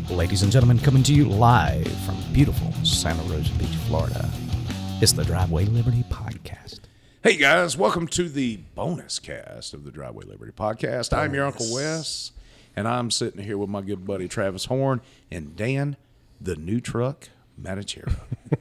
Ladies and gentlemen, coming to you live from beautiful Santa Rosa Beach, Florida. It's the Driveway Liberty Podcast. Hey guys, welcome to the bonus cast of the Driveway Liberty Podcast. I'm your Uncle Wes, and I'm sitting here with my good buddy Travis Horn and Dan, the new truck Manichero.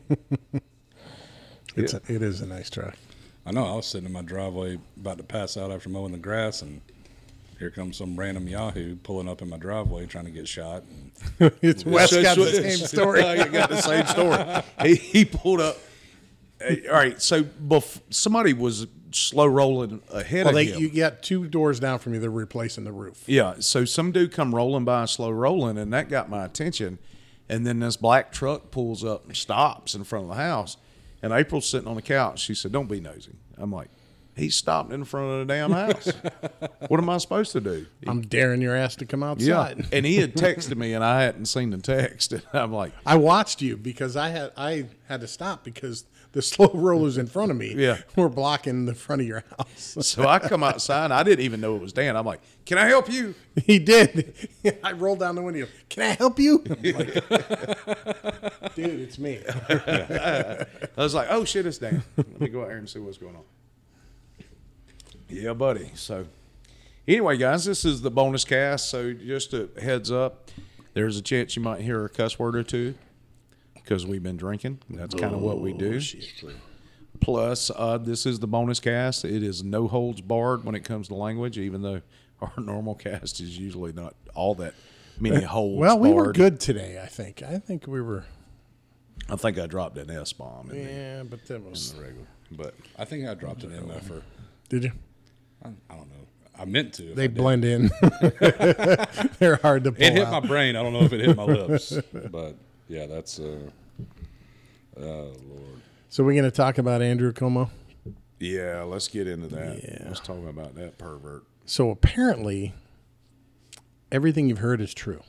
It is a nice truck. I know. I was sitting in my driveway about to pass out after mowing the grass, and here comes some random Yahoo pulling up in my driveway trying to get shot. And It's Wes got the same story. You got the same story. He pulled up. All right, so somebody was slow rolling ahead of him. You got two doors down from you. They're replacing the roof. Yeah, so some dude come rolling by, slow rolling, and that got my attention. And then this black truck pulls up and stops in front of the house. And April's sitting on the couch. She said, "Don't be nosy." I'm like, "He stopped in front of the damn house. What am I supposed to do?" I'm daring your ass to come outside. Yeah, and he had texted me, and I hadn't seen the text. And I'm like, I watched you because I had to stop because the slow rollers in front of me were blocking the front of your house. so I come outside. I didn't even know it was Dan. I'm like, "Can I help you?" He did. I rolled down the window. "Can I help you?" I'm like, "Dude, it's me." I was like, "Oh shit, it's Dan. Let me go out here and see what's going on." Yeah, buddy. So anyway, guys, this is the bonus cast. So just a heads up, there's a chance you might hear a cuss word or two because we've been drinking. That's kind of what we do. Plus, this is the bonus cast. It is no holds barred when it comes to language, even though our normal cast is usually not all that many holds Well, we were barred. good today, I think. I think we were. I think I dropped an S-bomb in Yeah, but that was. the regular. But I think I dropped an MF. Did you? I don't know. I meant to. They blend in. They're hard to pull It hit out. my brain. I don't know if it hit my lips. But, yeah, that's... oh, Lord. So we're going to talk about Andrew Cuomo. yeah, let's get into that. Yeah. Let's talk about that pervert. So apparently, everything you've heard is true.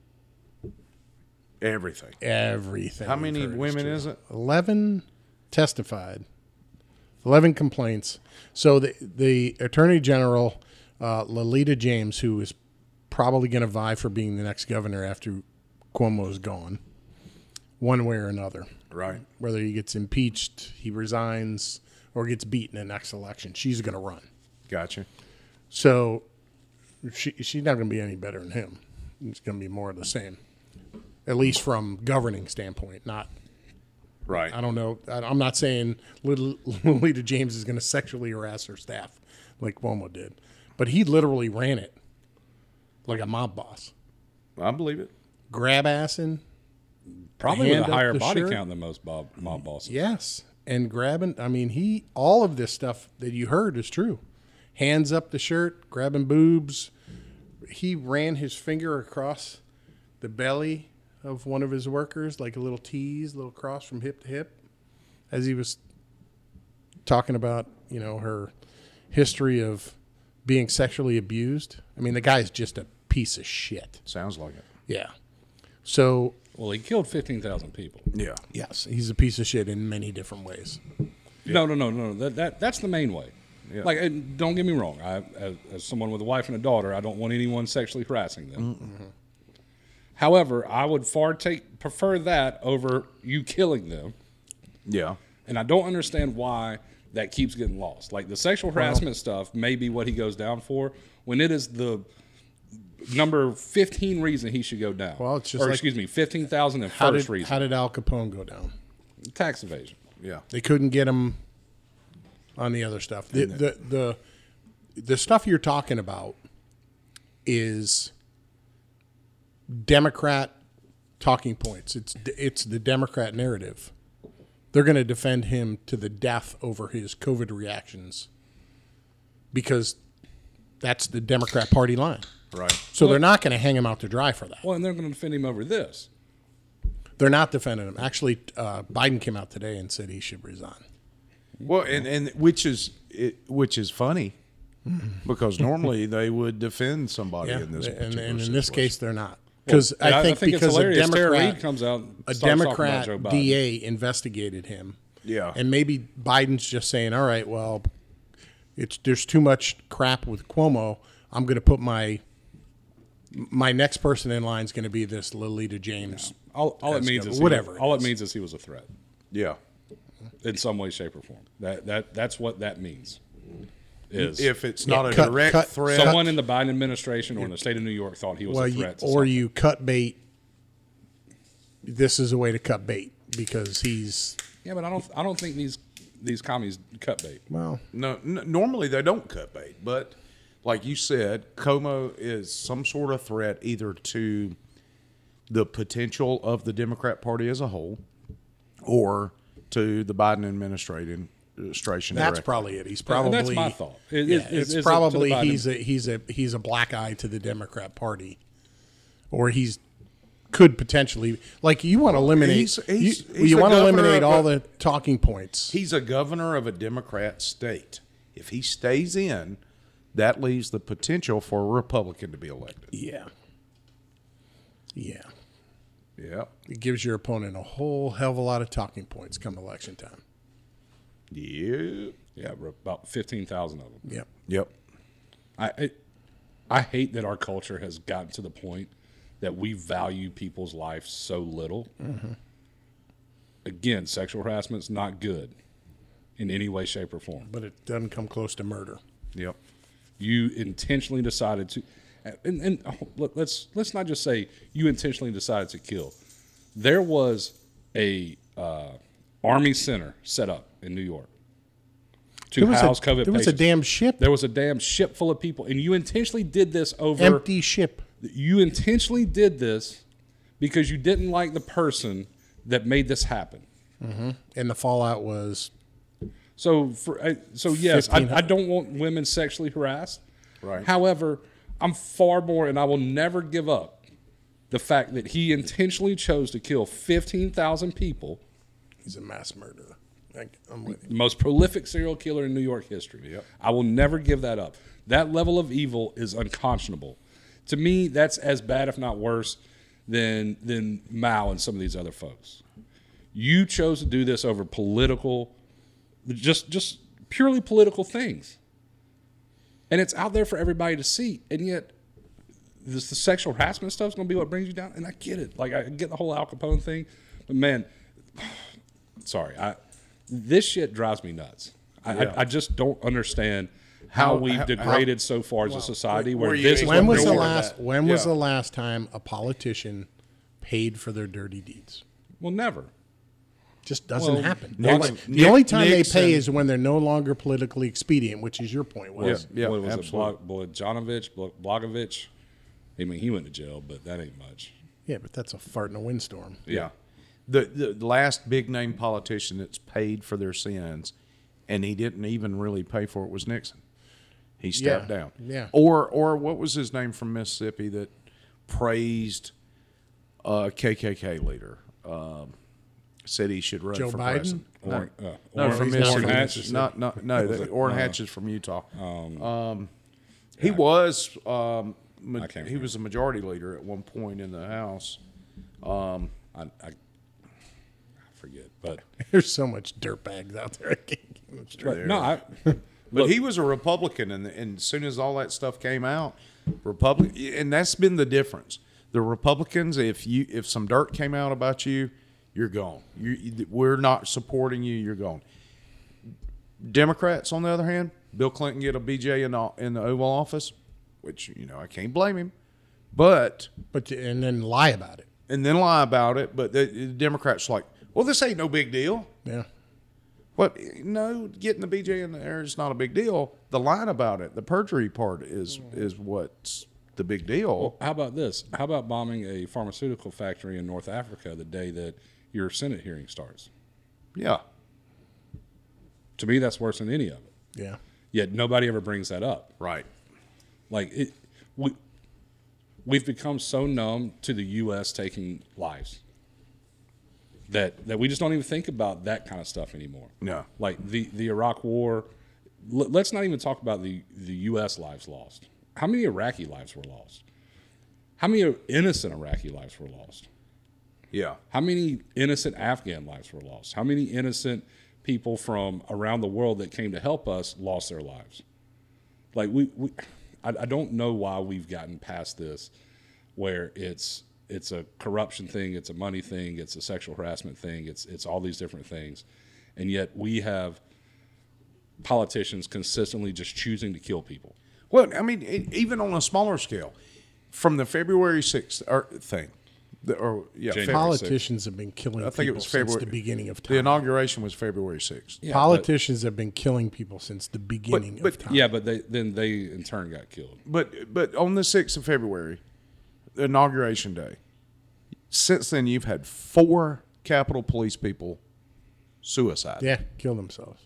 Everything. Everything. How you've many heard women true. is it? 11 testified. 11 complaints. So the Attorney General, Lolita James, who is probably going to vie for being the next governor after Cuomo is gone, one way or another. Right. Whether he gets impeached, he resigns, or gets beaten in the next election, she's going to run. Gotcha. So she's not going to be any better than him. It's going to be more of the same, at least from governing standpoint. Not, Right. I don't know. I'm not saying Lolita James is going to sexually harass her staff like Cuomo did, but he literally ran it like a mob boss, I believe it. grab assing. Probably with Hand a up higher the body shirt. count than most mob bosses. Yes, and grabbing. I mean, all of this stuff that you heard is true. Hands up the shirt, grabbing boobs. He ran his finger across the belly of one of his workers, like a little tease, a little cross from hip to hip, as he was talking about, her history of being sexually abused. I mean, the guy's just a piece of shit. Sounds like it. Yeah. So, Well, he killed 15,000 people. Yeah. yes, he's a piece of shit in many different ways. No. That's the main way. Yeah. Like, and don't get me wrong. As someone with a wife and a daughter, I don't want anyone sexually harassing them. Mm-hmm. However, I would prefer that over you killing them. Yeah. And I don't understand why that keeps getting lost. Like, the sexual harassment stuff may be what he goes down for when it is the number 15 reason he should go down. Well, it's just 15,001st reason. How did Al Capone go down? Tax evasion. Yeah. They couldn't get him on the other stuff. The stuff you're talking about is Democrat talking points. It's the Democrat narrative. They're going to defend him to the death over his COVID reactions because that's the Democrat Party line. Right. So they're not going to hang him out to dry for that. Well, and they're going to defend him over this. They're not defending him. Actually, Biden came out today and said he should resign. Well, and which is funny because normally they would defend somebody in this particular and in situation. this case, they're not. Because I think it's because hilarious. a Tara Democrat, Reid comes out and a starts talking Democrat about Joe Biden. DA investigated him. Yeah. And maybe Biden's just saying, all right, well, there's too much crap with Cuomo. I'm going to put my my next person in line is going to be this Lolita James. All it means is whatever. All it means is he was a threat Yeah. in some way, shape, or form. That's what that means. Is If it's not a cut- direct cut- threat, someone in the Biden administration or in the state of New York thought he was a threat. You cut bait. This is a way to cut bait because he's Yeah, but I don't think these commies cut bait. well. no, normally they don't cut bait, but like you said, Como is some sort of threat either to the potential of the Democrat Party as a whole, or to the Biden administration. That's directly. probably it. He's probably That's my thought. It's Is probably it to the Biden- he's a black eye to the Democrat Party, or could potentially like you want to eliminate he's you the want to governor eliminate of all the talking points. He's a governor of a Democrat state. If he stays in, that leaves the potential for a Republican to be elected. Yeah. Yeah. It gives your opponent a whole hell of a lot of talking points come election time. Yeah. Yeah, about 15,000 of them. Yep. Yep. I hate that our culture has gotten to the point that we value people's lives so little. Mm-hmm. Again, sexual harassment's not good in any way, shape, or form. But it doesn't come close to murder. Yep. You intentionally decided to, and let's not just say you intentionally decided to kill. There was a Army center set up in New York to house COVID there was patients. a damn ship. There was a damn ship full of people, and you intentionally did this over Empty ship. You intentionally did this because you didn't like the person that made this happen. And the fallout was So, yes, 1500. I don't want women sexually harassed. Right. However, I'm far more, and I will never give up the fact that he intentionally chose to kill 15,000 people, he's a mass murderer. I'm with you. the most prolific serial killer in New York history. Yep. I will never give that up. That level of evil is unconscionable. To me, that's as bad, if not worse, than Mao and some of these other folks. You chose to do this over political, just purely political things. And it's out there for everybody to see. And yet, the sexual harassment stuff is going to be what brings you down. And I get it. Like, I get the whole Al Capone thing. But, man, sorry. This shit drives me nuts. I just don't understand how we've degraded so far as a society where this is When what was we're the doing. last? When was the last time a politician paid for their dirty deeds? Well, never. Just doesn't Well, happen. Nixon- The only time Nixon- they pay is when they're no longer politically expedient, which is your point. Was Yeah, What was absolutely. it? Blagovich? I mean, he went to jail, but that ain't much. yeah, but that's a fart in a windstorm. Yeah. The last big name politician that's paid for their sins, and he didn't even really pay for it, was Nixon. He stepped down. Yeah. Or what was his name from Mississippi that praised a KKK leader? Said he should run Joe for Biden? president. No, Orrin from Hatch. Mississippi. Orrin Hatch is from Utah. He was can't he was a majority leader at one point in the House. I forget, but There's so much dirtbags out there. I can't keep them straight. no, But he was a Republican, and as soon as all that stuff came out, Republican, and that's been the difference. The Republicans, if some dirt came out about you, you're gone. We're not supporting you. You're gone. Democrats, on the other hand, Bill Clinton get a BJ in the Oval Office, which I can't blame him, but And then lie about it. and then lie about it. But the Democrats are like, well, this ain't no big deal. Yeah. What? No, getting the BJ in there is not a big deal. The line about it, the perjury part, is what's the big deal. how about this? How about bombing a pharmaceutical factory in North Africa the day that your Senate hearing starts? Yeah, To me, that's worse than any of it. Yeah. Yet nobody ever brings that up. right. Like we've become so numb to the U.S. taking lives that we just don't even think about that kind of stuff anymore. No. Like the Iraq War. Let's not even talk about the U.S. lives lost. How many Iraqi lives were lost? How many innocent Iraqi lives were lost? Yeah, How many innocent Afghan lives were lost? How many innocent people from around the world that came to help us lost their lives? Like I don't know why we've gotten past this where it's a corruption thing, it's a money thing, it's a sexual harassment thing, it's all these different things, and yet we have politicians consistently just choosing to kill people. Well, I mean, even on a smaller scale, from the February 6th thing, January Politicians have been killing I think it people was since February. the beginning of The time. inauguration was February 6th. Yeah, Politicians have been killing people since the beginning but- of time. Yeah, but they in turn got killed. But on the 6th of February, the inauguration day, since then you've had 4 Capitol Police people suicide. Yeah, kill themselves.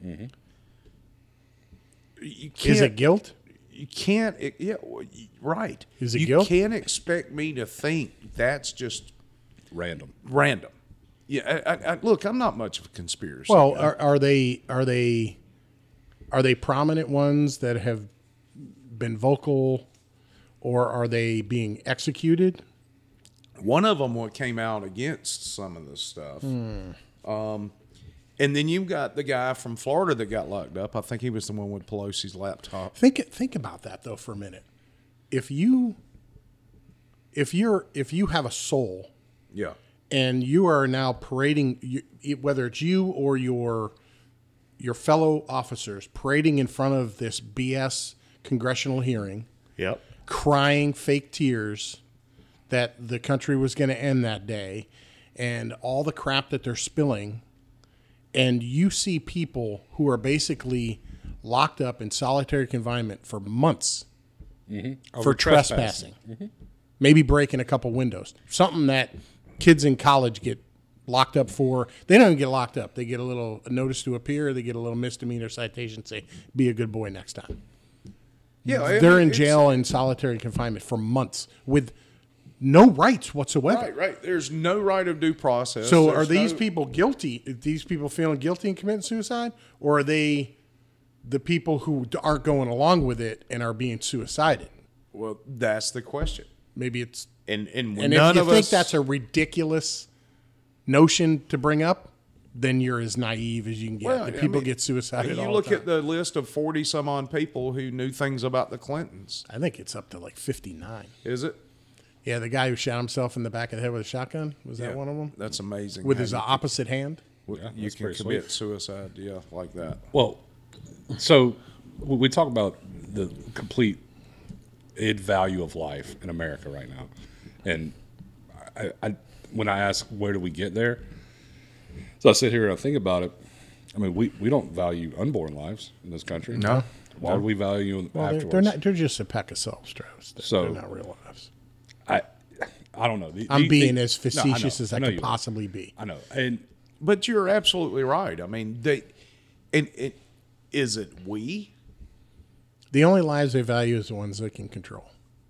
You can't, Is it guilt? You can't. Right. Is it you guilt? can't expect me to think that's just Random. random. Yeah. Look, I'm not much of a conspiracy. Well, guy. are they prominent ones that have been vocal, or are they being executed? One of them came out against some of this stuff. And then you've got the guy from Florida that got locked up. I think he was the one with Pelosi's laptop. Think about that though for a minute. If you have a soul Yeah. and you are now parading, whether it's you or your fellow officers parading in front of this BS congressional hearing, Yep. crying fake tears that the country was going to end that day, and all the crap that they're spilling, and you see people who are basically locked up in solitary confinement for months for Over trespassing, maybe breaking a couple windows, something that kids in college get locked up for. They don't even get locked up. They get a notice to appear. They get a little misdemeanor citation, say, be a good boy next time. Yeah. They're in jail in solitary confinement for months with no rights whatsoever. Right. There's no right of due process. So There's are these no- people guilty? Are these people feeling guilty and committing suicide? Or are they the people who aren't going along with it and are being suicided? Well, that's the question. Maybe it's... And And none if you of think us, that's a ridiculous notion to bring up, then you're as naive as you can get. Well, The I people mean, get suicided You all look the time. at the list of 40 some odd people who knew things about the Clintons. I think it's up to like 59. Is it? Yeah, the guy who shot himself in the back of the head with a shotgun, was that one of them? That's amazing. With how his you opposite hand? can- Yeah, you that's can pretty commit sweet. suicide, like that. Well, so we talk about the complete value of life in America right now, and I when I ask where do we get there, so I sit here and I think about it. I mean, we don't value unborn lives in this country. No. Why would we value them Well, afterwards? they're not. They're just a peck of cells, Travis. So- They're not real lives. I don't know. I'm being they- as No, I know. facetious as I know could you are. possibly be. I know, and But you're absolutely right. I mean, is it we? The only lives they value is the ones they can control.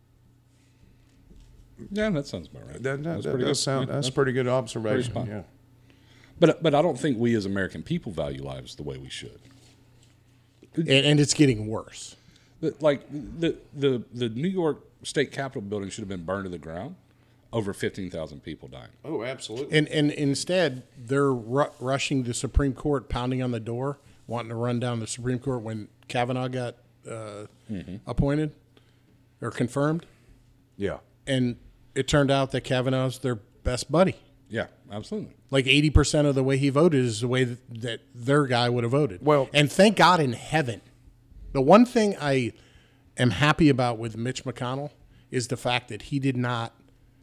yeah, that sounds about right. That That's does pretty good. sound. Yeah, That's a pretty good observation. spot Yeah. on. But I don't think we as American people value lives the way we should. And it's getting worse. Like the New York State Capitol building should have been burned to the ground. Over 15,000 people dying. Oh, absolutely. And instead, they're rushing the Supreme Court, pounding on the door, wanting to run down the Supreme Court when Kavanaugh got appointed or confirmed. Yeah. And it turned out that Kavanaugh's their best buddy. Yeah, absolutely. Like 80% of the way he voted is the way that their guy would have voted. Well- and thank God in heaven. The one thing I am happy about with Mitch McConnell is the fact that he did not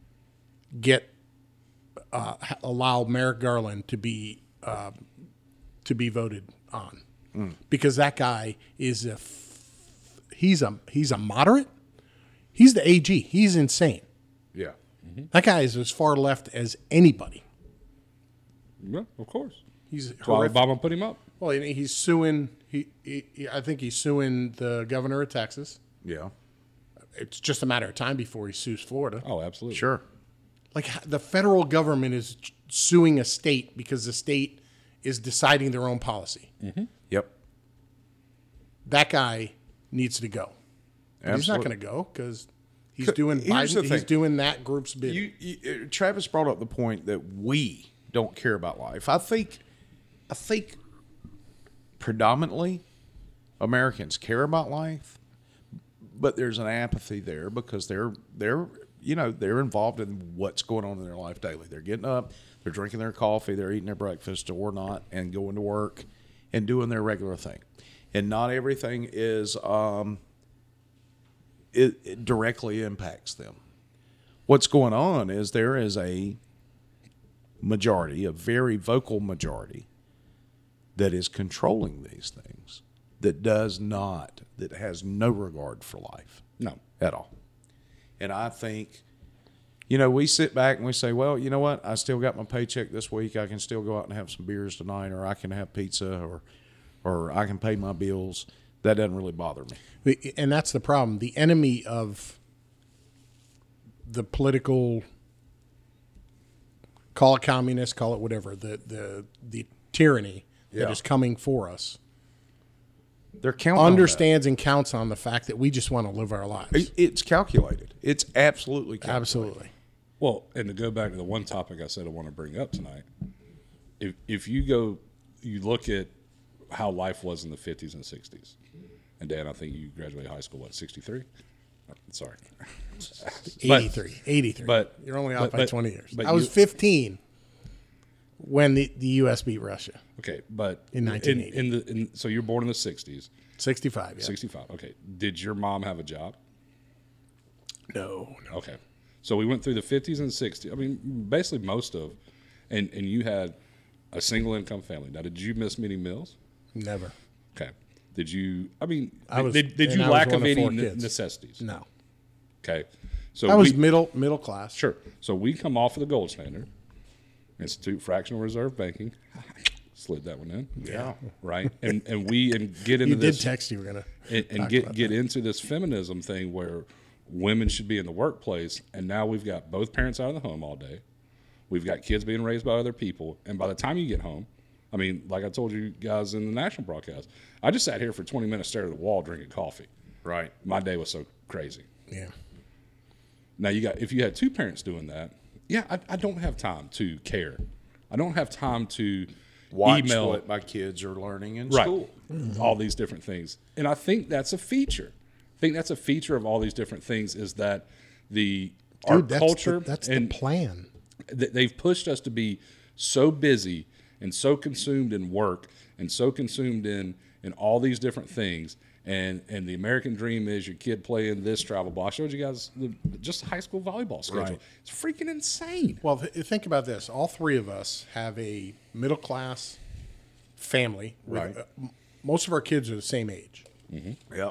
allow Merrick Garland to be voted on, because that guy is he's a moderate. He's the AG. He's insane. Yeah. That guy is as far left as anybody. Yeah, of course. He's That's why horrific. Obama put him up. Well, he's suing. I think he's suing the governor of Texas. Yeah. It's just a matter of time before he sues Florida. Oh, absolutely. Sure. Like the federal government is suing a state because the state is deciding their own policy. Yep. That guy needs to go. But he's not Absolutely. going to go because he's doing Here's the Biden. He's thing. doing that group's bidding. Travis brought up the point that we don't care about life. I think predominantly Americans care about life, but there's an apathy there because they're they're involved in what's going on in their life daily. They're getting up, they're drinking their coffee, they're eating their breakfast or not, and going to work and doing their regular thing. And not everything is it directly impacts them. What's going on is there is a majority, a very vocal majority, that is controlling these things, that has no regard for life. No. At all. And I think, we sit back and we say, well, you know what? I still got my paycheck this week. I can still go out and have some beers tonight, or I can have pizza, or I can pay my bills. That doesn't really bother me. And that's the problem. The enemy of the political, call it communist, call it whatever, the tyranny that is coming for us, they're counting understands and counts on the fact that we just want to live our lives. It's calculated. It's absolutely calculated. Absolutely. Well, and to go back to the one topic I said I want to bring up tonight, if you look at how life was in the 50s and 60s, and Dan, I think you graduated high school, 63? Sorry. 83. But you're only out by 20 years. But I was 15 when the U.S. beat Russia. Okay, but in 1980. So you're born in the 60s. 65, yeah. 65. Okay. Did your mom have a job? No. Okay. So we went through the 50s and 60s. I mean, basically most of, and you had a single income family. Now, did you miss many meals? Never. Okay. Did you? I mean, I was, did you I lack was of one any four kids. necessities? No. Okay. So I was middle class. Sure. So we come off of the gold standard, Institute Fractional Reserve Banking. Slid that one in. Yeah. Right. And get into You this. did text you were gonna And get into this feminism thing where women should be in the workplace, and now we've got both parents out of the home all day. We've got kids being raised by other people, and by the time you get home, I mean, like I told you guys in the national broadcast, I just sat here for 20 minutes staring at the wall drinking coffee. Right. My day was so crazy. Yeah. Now if you had two parents doing that, I don't have time to care. I don't have time to Watch email what my kids are learning in right. school. Mm-hmm. All these different things. And I think that's a feature. I think that's a feature of all these different things is that our culture that's the plan. They've pushed us to be so busy and so consumed in work and so consumed in all these different things. And the American dream is your kid playing this travel ball. I showed you guys just high school volleyball schedule. Right. It's freaking insane. Well, think about this. All three of us have a middle class family. Right. Most of our kids are the same age. Mm-hmm. Yep.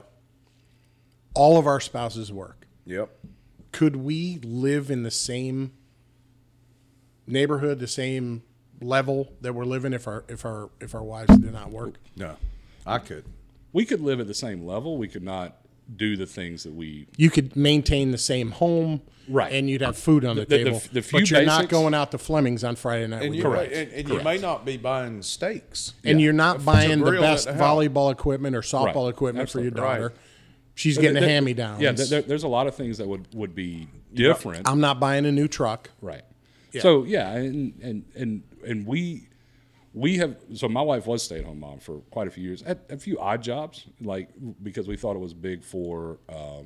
All of our spouses work. Yep. Could we live in the same neighborhood, the same level that we're living if our wives did not work? No, I could. We could live at the same level. We could not do the things that we. You could maintain the same home, right? And you'd have food on the table. The few but you're basics, not going out to Fleming's on Friday night. And, you may not be buying steaks. And you're not buying the best the volleyball equipment or softball Right. equipment Absolutely. for your daughter. Right. She's getting a hand-me-down. Yeah, there's a lot of things that would be different. I'm not buying a new truck. Right. Yeah. So yeah, and we have. So my wife was a stay-at-home mom for quite a few years. At a few odd jobs, like because we thought it was big for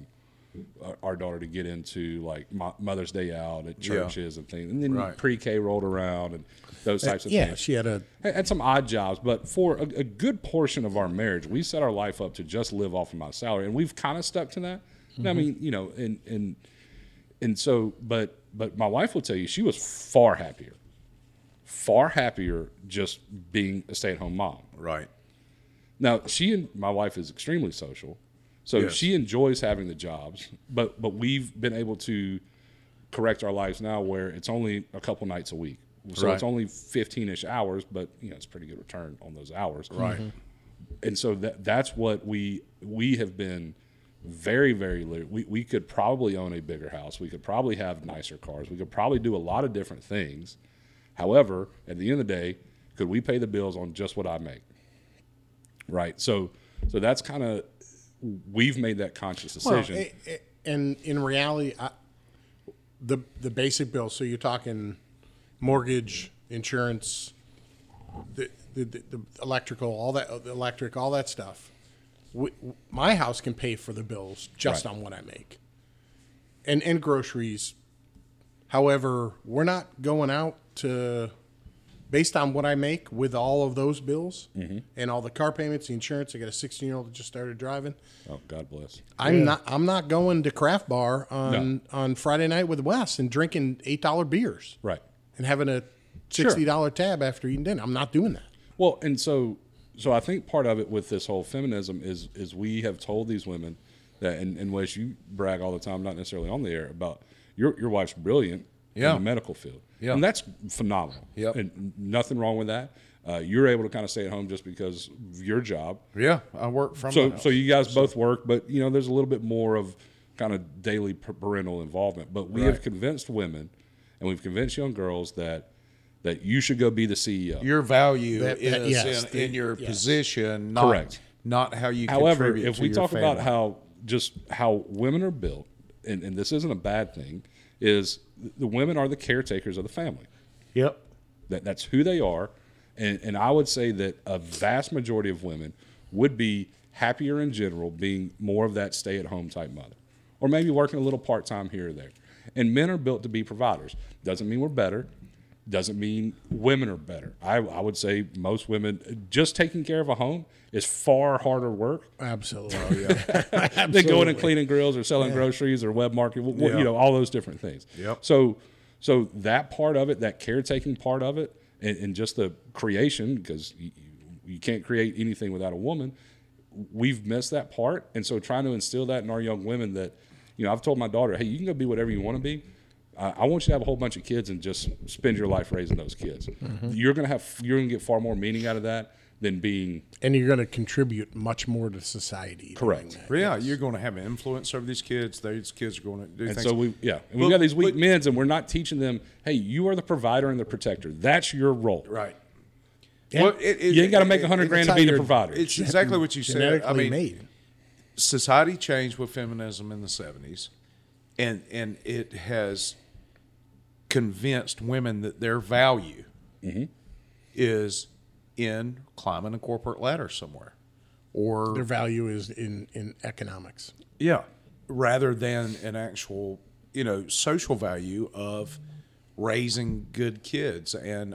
our daughter to get into, like Mother's Day out at churches and things, and then pre-K rolled around and those types of things. Yeah, she had some odd jobs, but for a good portion of our marriage, we set our life up to just live off of my salary, and we've kind of stuck to that. Mm-hmm. I mean, and so, but my wife will tell you she was far happier just being a stay-at-home mom. Right. Now, my wife is extremely social, so she enjoys having the jobs, but we've been able to correct our lives now where it's only a couple nights a week. So it's only 15-ish hours, but it's pretty good return on those hours. Right. Mm-hmm. And so that's what we have been very, very we could probably own a bigger house. We could probably have nicer cars. We could probably do a lot of different things. However, at the end of the day, could we pay the bills on just what I make? Right. So that's kind of, we've made that conscious decision. Well, and in reality, the basic bills. So you're talking mortgage, insurance, the electrical, all that stuff. My house can pay for the bills just on what I make. and groceries. However, we're not going out to, based on what I make with all of those bills and all the car payments, the insurance. I got a 16-year-old that just started driving. Oh, God bless. I'm not going to Craft Bar on Friday night with Wes and drinking $8 beers. Right. And having a $60 tab after eating dinner. I'm not doing that. Well, and so I think part of it with this whole feminism is we have told these women that, and Wes, you brag all the time, not necessarily on the air, about your wife's brilliant in the medical field. Yeah. And that's phenomenal. Yep. And nothing wrong with that. You're able to kind of stay at home just because of your job. Yeah, I work from So the house. so you guys both work, but there's a little bit more of kind of daily parental involvement. But we have convinced women, and we've convinced young girls that you should go be the CEO. Your value yes, is in your yes. position, not, Correct. not how you However, contribute if to we your talk family. about how women are built, and this isn't a bad thing, is the women are the caretakers of the family. Yep. That's who they are. And I would say that a vast majority of women would be happier in general being more of that stay-at-home type mother, or maybe working a little part-time here or there. And men are built to be providers. Doesn't mean we're better. Doesn't mean women are better. I would say most women, just taking care of a home is far harder work Absolutely. than going and cleaning grills or selling groceries or web marketing, all those different things. Yep. So that part of it, that caretaking part of it, and just the creation, because you can't create anything without a woman, we've missed that part. And so trying to instill that in our young women that, I've told my daughter, hey, you can go be whatever you want to be. I want you to have a whole bunch of kids and just spend your life raising those kids. You're going to get far more meaning out of that than being. And you're going to contribute much more to society. Correct. Yeah, you're going to have an influence over these kids. These kids are going to do And things. so we've got these weak men, and we're not teaching them, hey, you are the provider and the protector. That's your role. Right. Yeah. Well, You ain't got to make $100,000 to how be the you're- provider. It's exactly what you said. Genetically I mean, made. society changed with feminism in the 70s, and it has convinced women that their value is in climbing a corporate ladder somewhere, or Their value is in economics. rather than an actual social value of raising good kids and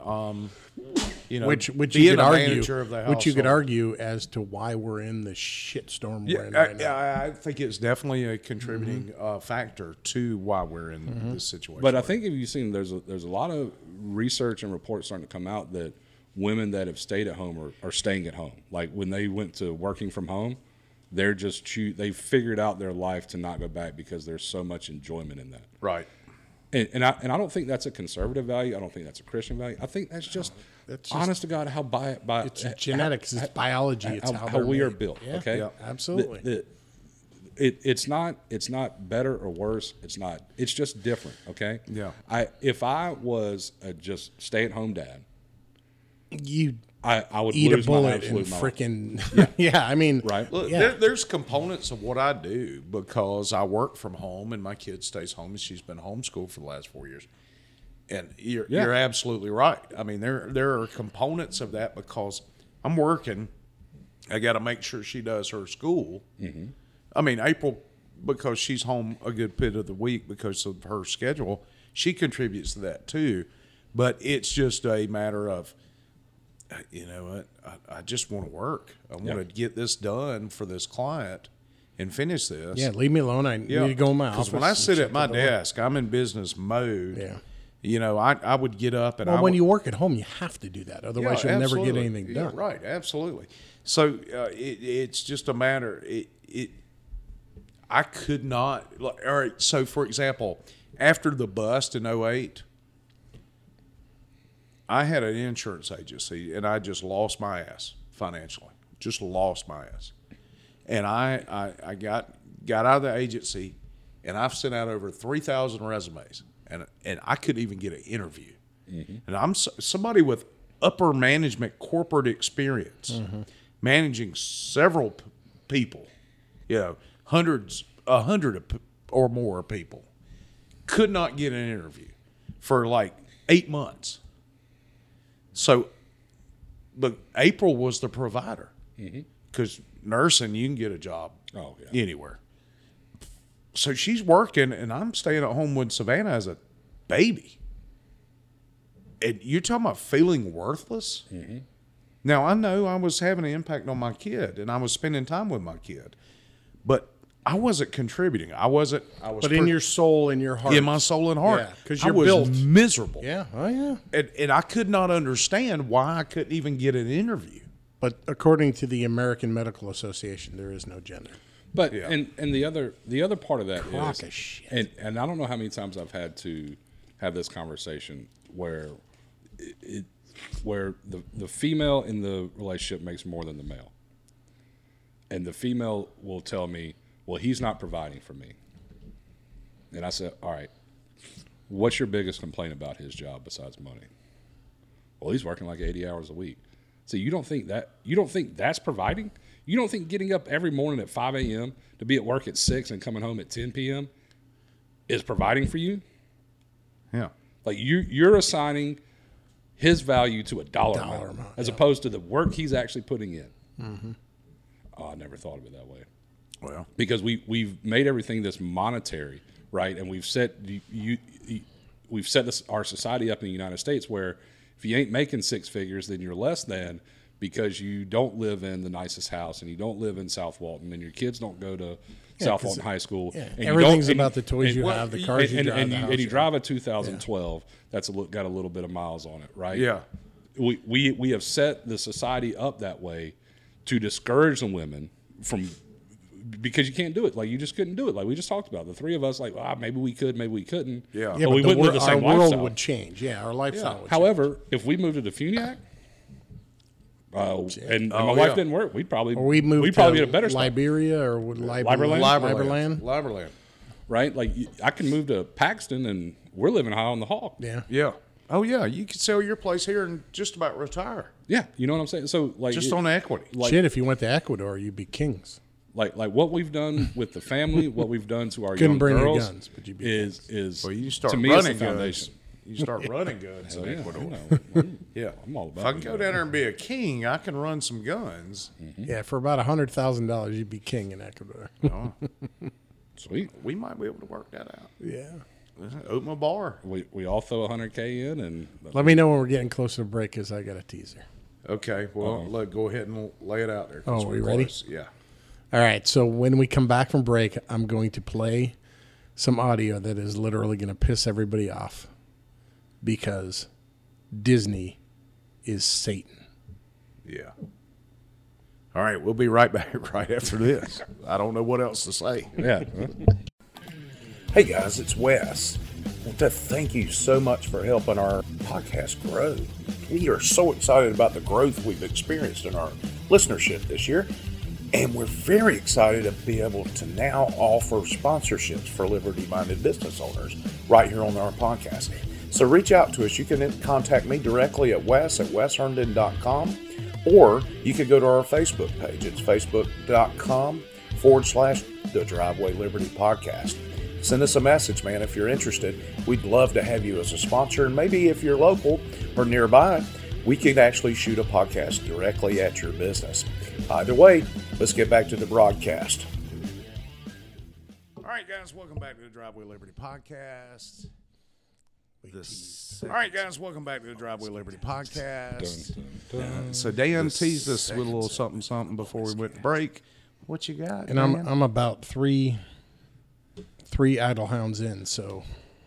Which being you could a argue, manager of the which you could household. argue as to why we're in the shitstorm we're in right now. I think it's definitely a contributing factor to why we're in this situation. But I think if you've seen, there's a lot of research and reports starting to come out that women that have stayed at home are staying at home. Like when they went to working from home, they're just they figured out their life to not go back because there's so much enjoyment in that. right. And I don't think that's a conservative value. I don't think that's a Christian value. I think that's just honest to God how It's genetics, it's biology, it's how we they're are made. built. Yeah, Okay, yeah, absolutely. It's not better or worse. It's just different. Okay. Yeah. If I was a just stay at home dad, You I would eat a lose my bullet and absolute mind. freaking yeah. I mean, Right. Look, Yeah. there's components of what I do because I work from home and my kid stays home and she's been homeschooled for the last 4 years. And you're absolutely right. I mean, there are components of that because I'm working. I got to make sure she does her school. Mm-hmm. I mean, April, because she's home a good bit of the week because of her schedule, she contributes to that too. But it's just a matter of, you know what, I just want to work. I want to get this done for this client and finish this. yeah, leave me alone. I need to go in my office. Because when I and sit check at my the door. desk, I'm in business mode. Yeah. You know, I would get up and Well, when you work at home, you have to do that. Otherwise, you'll never get absolutely. anything done. Yeah, right, absolutely. So it's just a matter. I could not. All right. So for example, after the bust in 2008, I had an insurance agency, and I just lost my ass financially. Just lost my ass, and I got out of the agency, and I've sent out over 3,000 resumes, and I couldn't even get an interview. Mm-hmm. And I'm somebody with upper management corporate experience, managing several people, hundreds, 100 or more people, could not get an interview for like 8 months. So, but April was the provider because nursing, you can get a job anywhere. So she's working, and I'm staying at home with Savannah as a baby. And you're talking about feeling worthless? Mm-hmm. Now, I know I was having an impact on my kid, and I was spending time with my kid. But I wasn't contributing. I was But in your soul, in your heart. in my soul and heart. Yeah, 'cause I you're was built. miserable. Yeah. Oh, yeah. And I could not understand why I couldn't even get an interview. But according to the American Medical Association, there is no gender. But Yeah. and the other part of that Crock is, of shit. and I don't know how many times I've had to have this conversation where where the female in the relationship makes more than the male, and the female will tell me, well, he's not providing for me, and I said, all right, what's your biggest complaint about his job besides money? Well, he's working like 80 hours a week. So you don't think that's providing? You don't think getting up every morning at 5 a.m. to be at work at 6 and coming home at 10 p.m. is providing for you? Yeah. Like you're assigning his value to a dollar amount as opposed to the work he's actually putting in. Mm-hmm. Oh, I never thought of it that way. Well, Because we've made everything this monetary, right? And we've set our society up in the United States where if you ain't making six figures, then you're less than, because you don't live in the nicest house and you don't live in South Walton and your kids don't go to South Walton High School. Yeah, and everything's you don't, about the toys you have, the cars you drive, and you drive a 2012 that's got a little bit of miles on it, right? yeah. We have set the society up that way to discourage the women from, because you can't do it. Like, you just couldn't do it. Like we just talked about, the three of us, like, maybe we could, maybe we couldn't. Yeah. Yeah, but we wouldn't live the same our world lifestyle. would change. Yeah, our lifestyle would change. However, if we moved to Defuniac, and my wife didn't work, we'd probably we moved be in to a better spot, Liberia or would Liberland? Liberland. right? Like I can move to Paxton and we're living high on the hog. Yeah. Yeah. Oh, yeah. You could sell your place here and just about retire. Yeah, you know what I'm saying. So like Just on equity. like, Shit, if you went to Ecuador, you'd be kings. like what we've done with the family, what we've done to our Couldn't young bring your girls guns, but you'd be is Well, you start to me, it's the running foundation. guns. You start running guns in Yeah, Ecuador. I know. Yeah. I'm all about If I can it. go down there and be a king, I can run some guns. Yeah, for about $100,000, you'd be king in Ecuador. Oh, Sweet. we might be able to work that out. Yeah. Open a bar. We all throw $100K in, and Let me know when we're getting close to the break, because I got a teaser. Okay. Well, go ahead and lay it out there. 'cause Oh, we're we ready? close. Yeah. All right, so when we come back from break, I'm going to play some audio that is literally going to piss everybody off, because Disney is Satan. Yeah. All right. We'll be right back right after this. I don't know what else to say. yeah. Hey guys, it's Wes. I want to thank you so much for helping our podcast grow. We are so excited about the growth we've experienced in our listenership this year, and we're very excited to be able to now offer sponsorships for liberty-minded business owners right here on our podcast. So reach out to us. You can contact me directly at wes@wesherndon.com, or you can go to our Facebook page. It's facebook.com/The Driveway Liberty Podcast. Send us a message, man, if you're interested. We'd love to have you as a sponsor. And maybe if you're local or nearby, we could actually shoot a podcast directly at your business. Either way, let's get back to the broadcast. All right, guys, welcome back to the Driveway Liberty Podcast. All right, guys, welcome back to the Driveway Liberty Podcast. So Dan teased us with a little something before we went to break. What you got? And I'm about three idle hounds in, so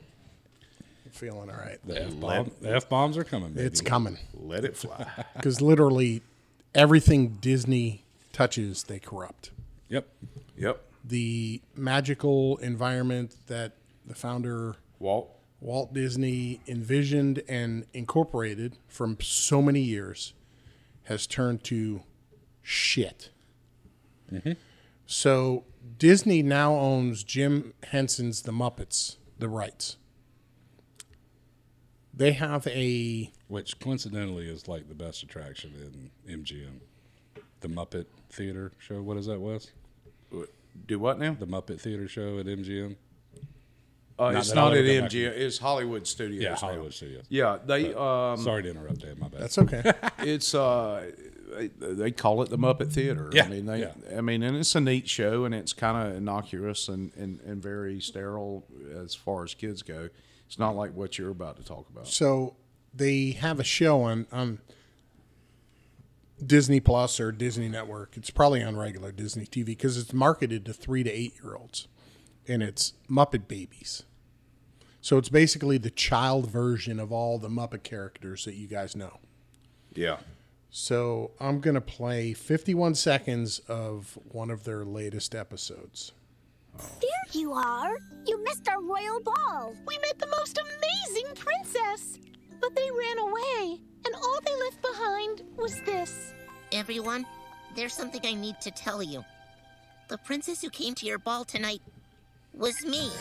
I'm feeling all right. The F-bombs are coming, baby. It's coming. Let it fly. Because literally everything Disney touches, they corrupt. Yep. Yep. The magical environment that the founder Walt Disney envisioned and incorporated for so many years has turned to shit. Mm-hmm. So Disney now owns Jim Henson's The Muppets, the rights. They have Which coincidentally is like the best attraction in MGM. The Muppet Theater Show. What is that, Wes? Do what now? The Muppet Theater Show at MGM? It's that not I'll at go back MGM. It's Hollywood Studios. Yeah, now. Hollywood Studios. Yeah, they. Sorry to interrupt, Dave. My bad. That's okay. It's they call it the Muppet Theater. Yeah, I mean, yeah. and it's a neat show, and it's kind of innocuous and very sterile as far as kids go. It's not like what you're about to talk about. So they have a show on Disney Plus or Disney Network. It's probably on regular Disney TV because it's marketed to 3 to 8 year olds, and it's Muppet Babies. So it's basically the child version of all the Muppet characters that you guys know. Yeah. So I'm going to play 51 seconds of one of their latest episodes. There you are. You missed our royal ball. We met the most amazing princess, but they ran away, and all they left behind was this. Everyone, there's something I need to tell you. The princess who came to your ball tonight was me.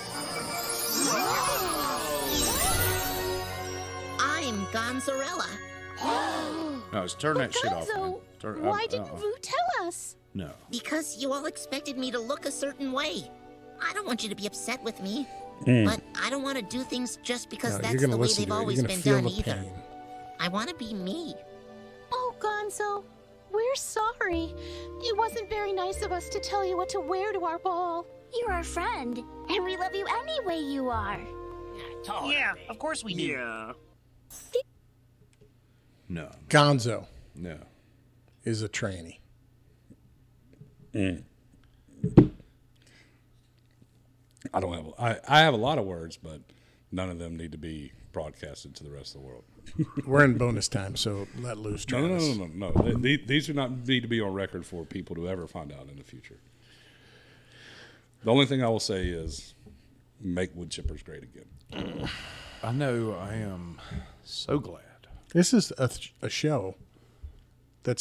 I'm Gonzarella. No, just turn that shit off. Gonzo, Man. why didn't Vu tell us? No. Because you all expected me to look a certain way. I don't want you to be upset with me, but I don't want to do things just because No, that's you're going the to way listen they've to it. always You're been going to feel done the either. pain. I want to be me. Oh, Gonzo, we're sorry. It wasn't very nice of us to tell you what to wear to our ball. You're our friend, and we love you any way you are. Yeah, of course we do. Yeah. No. Gonzo No. is a tranny. I don't have. I have a lot of words, but none of them need to be broadcasted to the rest of the world. We're in bonus time, so let loose, No, Travis. no. These do not need to be on record for people to ever find out in the future. The only thing I will say is, make wood chippers great again. I know. I am so glad. This is a show that's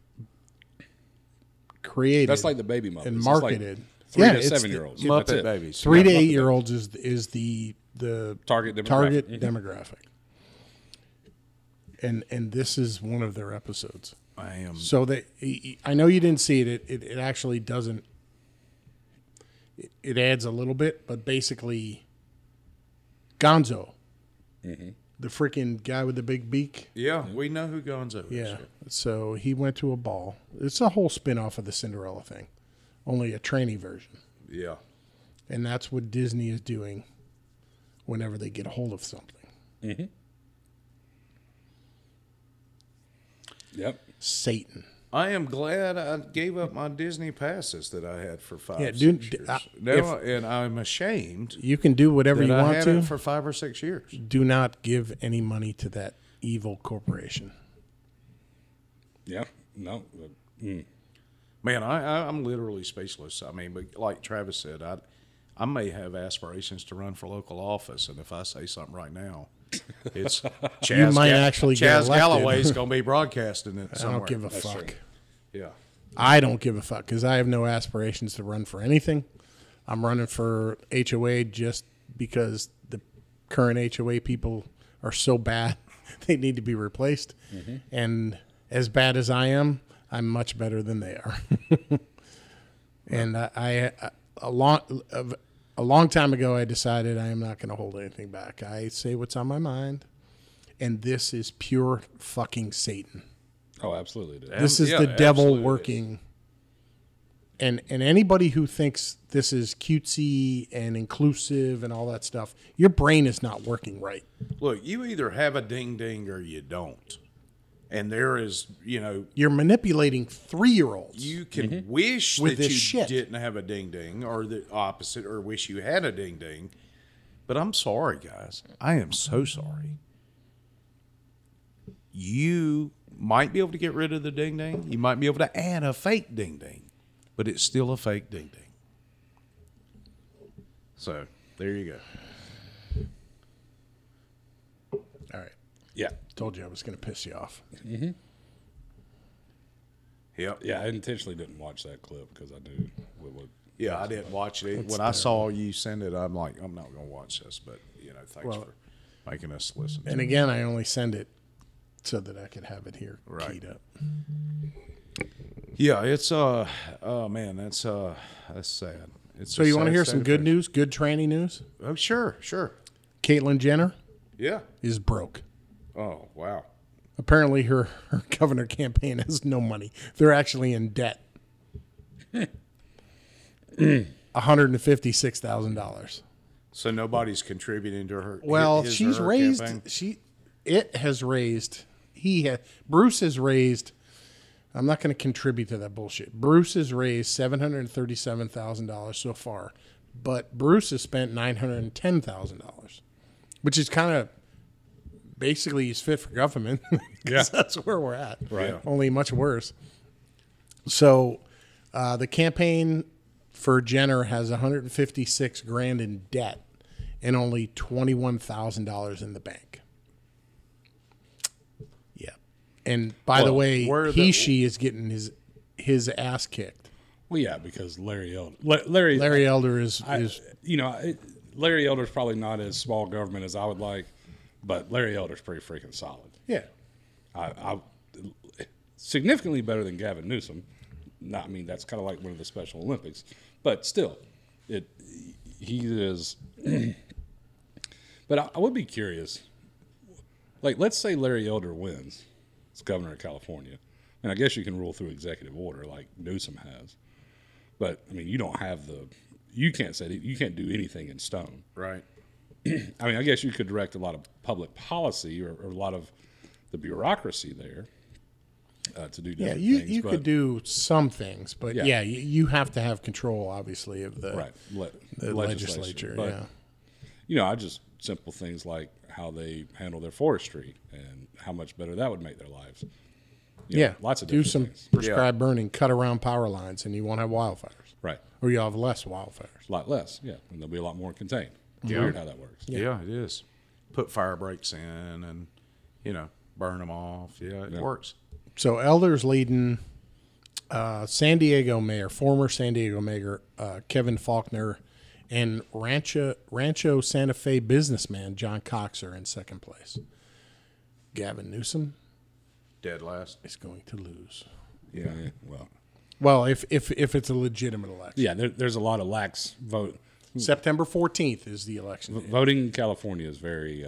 created. That's like the Baby Muppets. and It's marketed. like 3 to it's 7 year olds. Muppet That's it. Babies. 3 to Yeah, 8 Muppet year olds is the Target demographic. target demographic. And this is one of their episodes. I am. So I know you didn't see it. It actually doesn't. It adds a little bit, but basically, Gonzo, the freaking guy with the big beak. Yeah, we know who Gonzo is. Yeah. So he went to a ball. It's a whole spin-off of the Cinderella thing, only a trainee version. Yeah. And that's what Disney is doing whenever they get a hold of something. Yep. Satan. I am glad I gave up my Disney passes that I had for 5 Yeah, 6 dude, years. And I'm ashamed You can do whatever that you I want had to. it for 5 or 6 years. Do not give any money to that evil corporation. Yeah. No. Man, I'm literally speechless. I mean, but like Travis said, I may have aspirations to run for local office, and if I say something right now, it's Chaz, might actually get Chaz elected. Galloway's going to be broadcasting it I somewhere. don't give a That's fuck. true. Yeah. I don't give a fuck because I have no aspirations to run for anything. I'm running for HOA just because the current HOA people are so bad they need to be replaced. And as bad as I am, I'm much better than they are. And a long time ago, I decided I am not going to hold anything back. I say what's on my mind, and this is pure fucking Satan. Oh, absolutely. It is. This is Yeah, the devil absolutely. working. And anybody who thinks this is cutesy and inclusive and all that stuff, your brain is not working right. Look, you either have a ding ding or you don't. And there is, You're manipulating 3-year-olds. you can wish With that this you shit. didn't have a ding ding, or the opposite, or wish you had a ding ding. But I'm sorry, guys. I am so sorry. You might be able to get rid of the ding ding. You might be able to add a fake ding ding, but it's still a fake ding ding. So there you go. All right. Yeah. Told you I was going to piss you off. Yep. Yeah. I intentionally didn't watch that clip because I knew what Yeah, I didn't watch it. When I saw you send it, I'm like, I'm not going to watch this. But thanks for making us listen. And again, I only send it so that I could have it here Right. keyed up. Yeah, it's oh man, that's sad. It's So a you want to sad hear state some of good affairs. news, good tranny news? Oh, sure. Caitlyn Jenner Yeah. is broke. Oh, wow. Apparently, her governor campaign has no money. They're actually in debt. $156,000. So nobody's contributing to her. Well, his or she's her raised. campaign? Bruce has raised. I'm not going to contribute to that bullshit. Bruce has raised $737,000 so far, but Bruce has spent $910,000, which is kind of basically he's fit for government. Yeah. That's where we're at. Right. Only much worse. So, the campaign for Jenner has $156,000 in debt and only $21,000 in the bank. Yeah. And by the way, she is getting his ass kicked. Well, yeah, because Larry Elder. Larry Elder is Larry Elder's probably not as small government as I would like, but Larry Elder's pretty freaking solid. Yeah. I significantly better than Gavin Newsom. I mean, that's kind of like one of the Special Olympics, but still, he is. But I would be curious. Like, let's say Larry Elder wins as governor of California, and I guess you can rule through executive order like Newsom has. But I mean, you can't say that you can't do anything in stone, Right. I mean, I guess you could direct a lot of public policy or a lot of the bureaucracy there to do different things. You could do some things, but Yeah. you have to have control, obviously, of the the legislature. But, Yeah. you know, I just simple things like how they handle their forestry and how much better that would make their lives. You know, lots of do different some things. prescribed burning, cut around power lines, and you won't have wildfires. Right. Or you'll have less wildfires. A lot less, yeah, and there'll be a lot more contained. It's weird how that works. Yeah, it is. Put fire breaks in and, burn them off. Yeah, it works. So Elder's leading former San Diego Mayor Kevin Faulconer, and Rancho Santa Fe businessman John Cox are in second place. Gavin Newsom Dead last. is going to lose. Yeah. Well, if it's a legitimate election. Yeah, there's a lot of lax vote. September 14th is the election day. Voting in California is very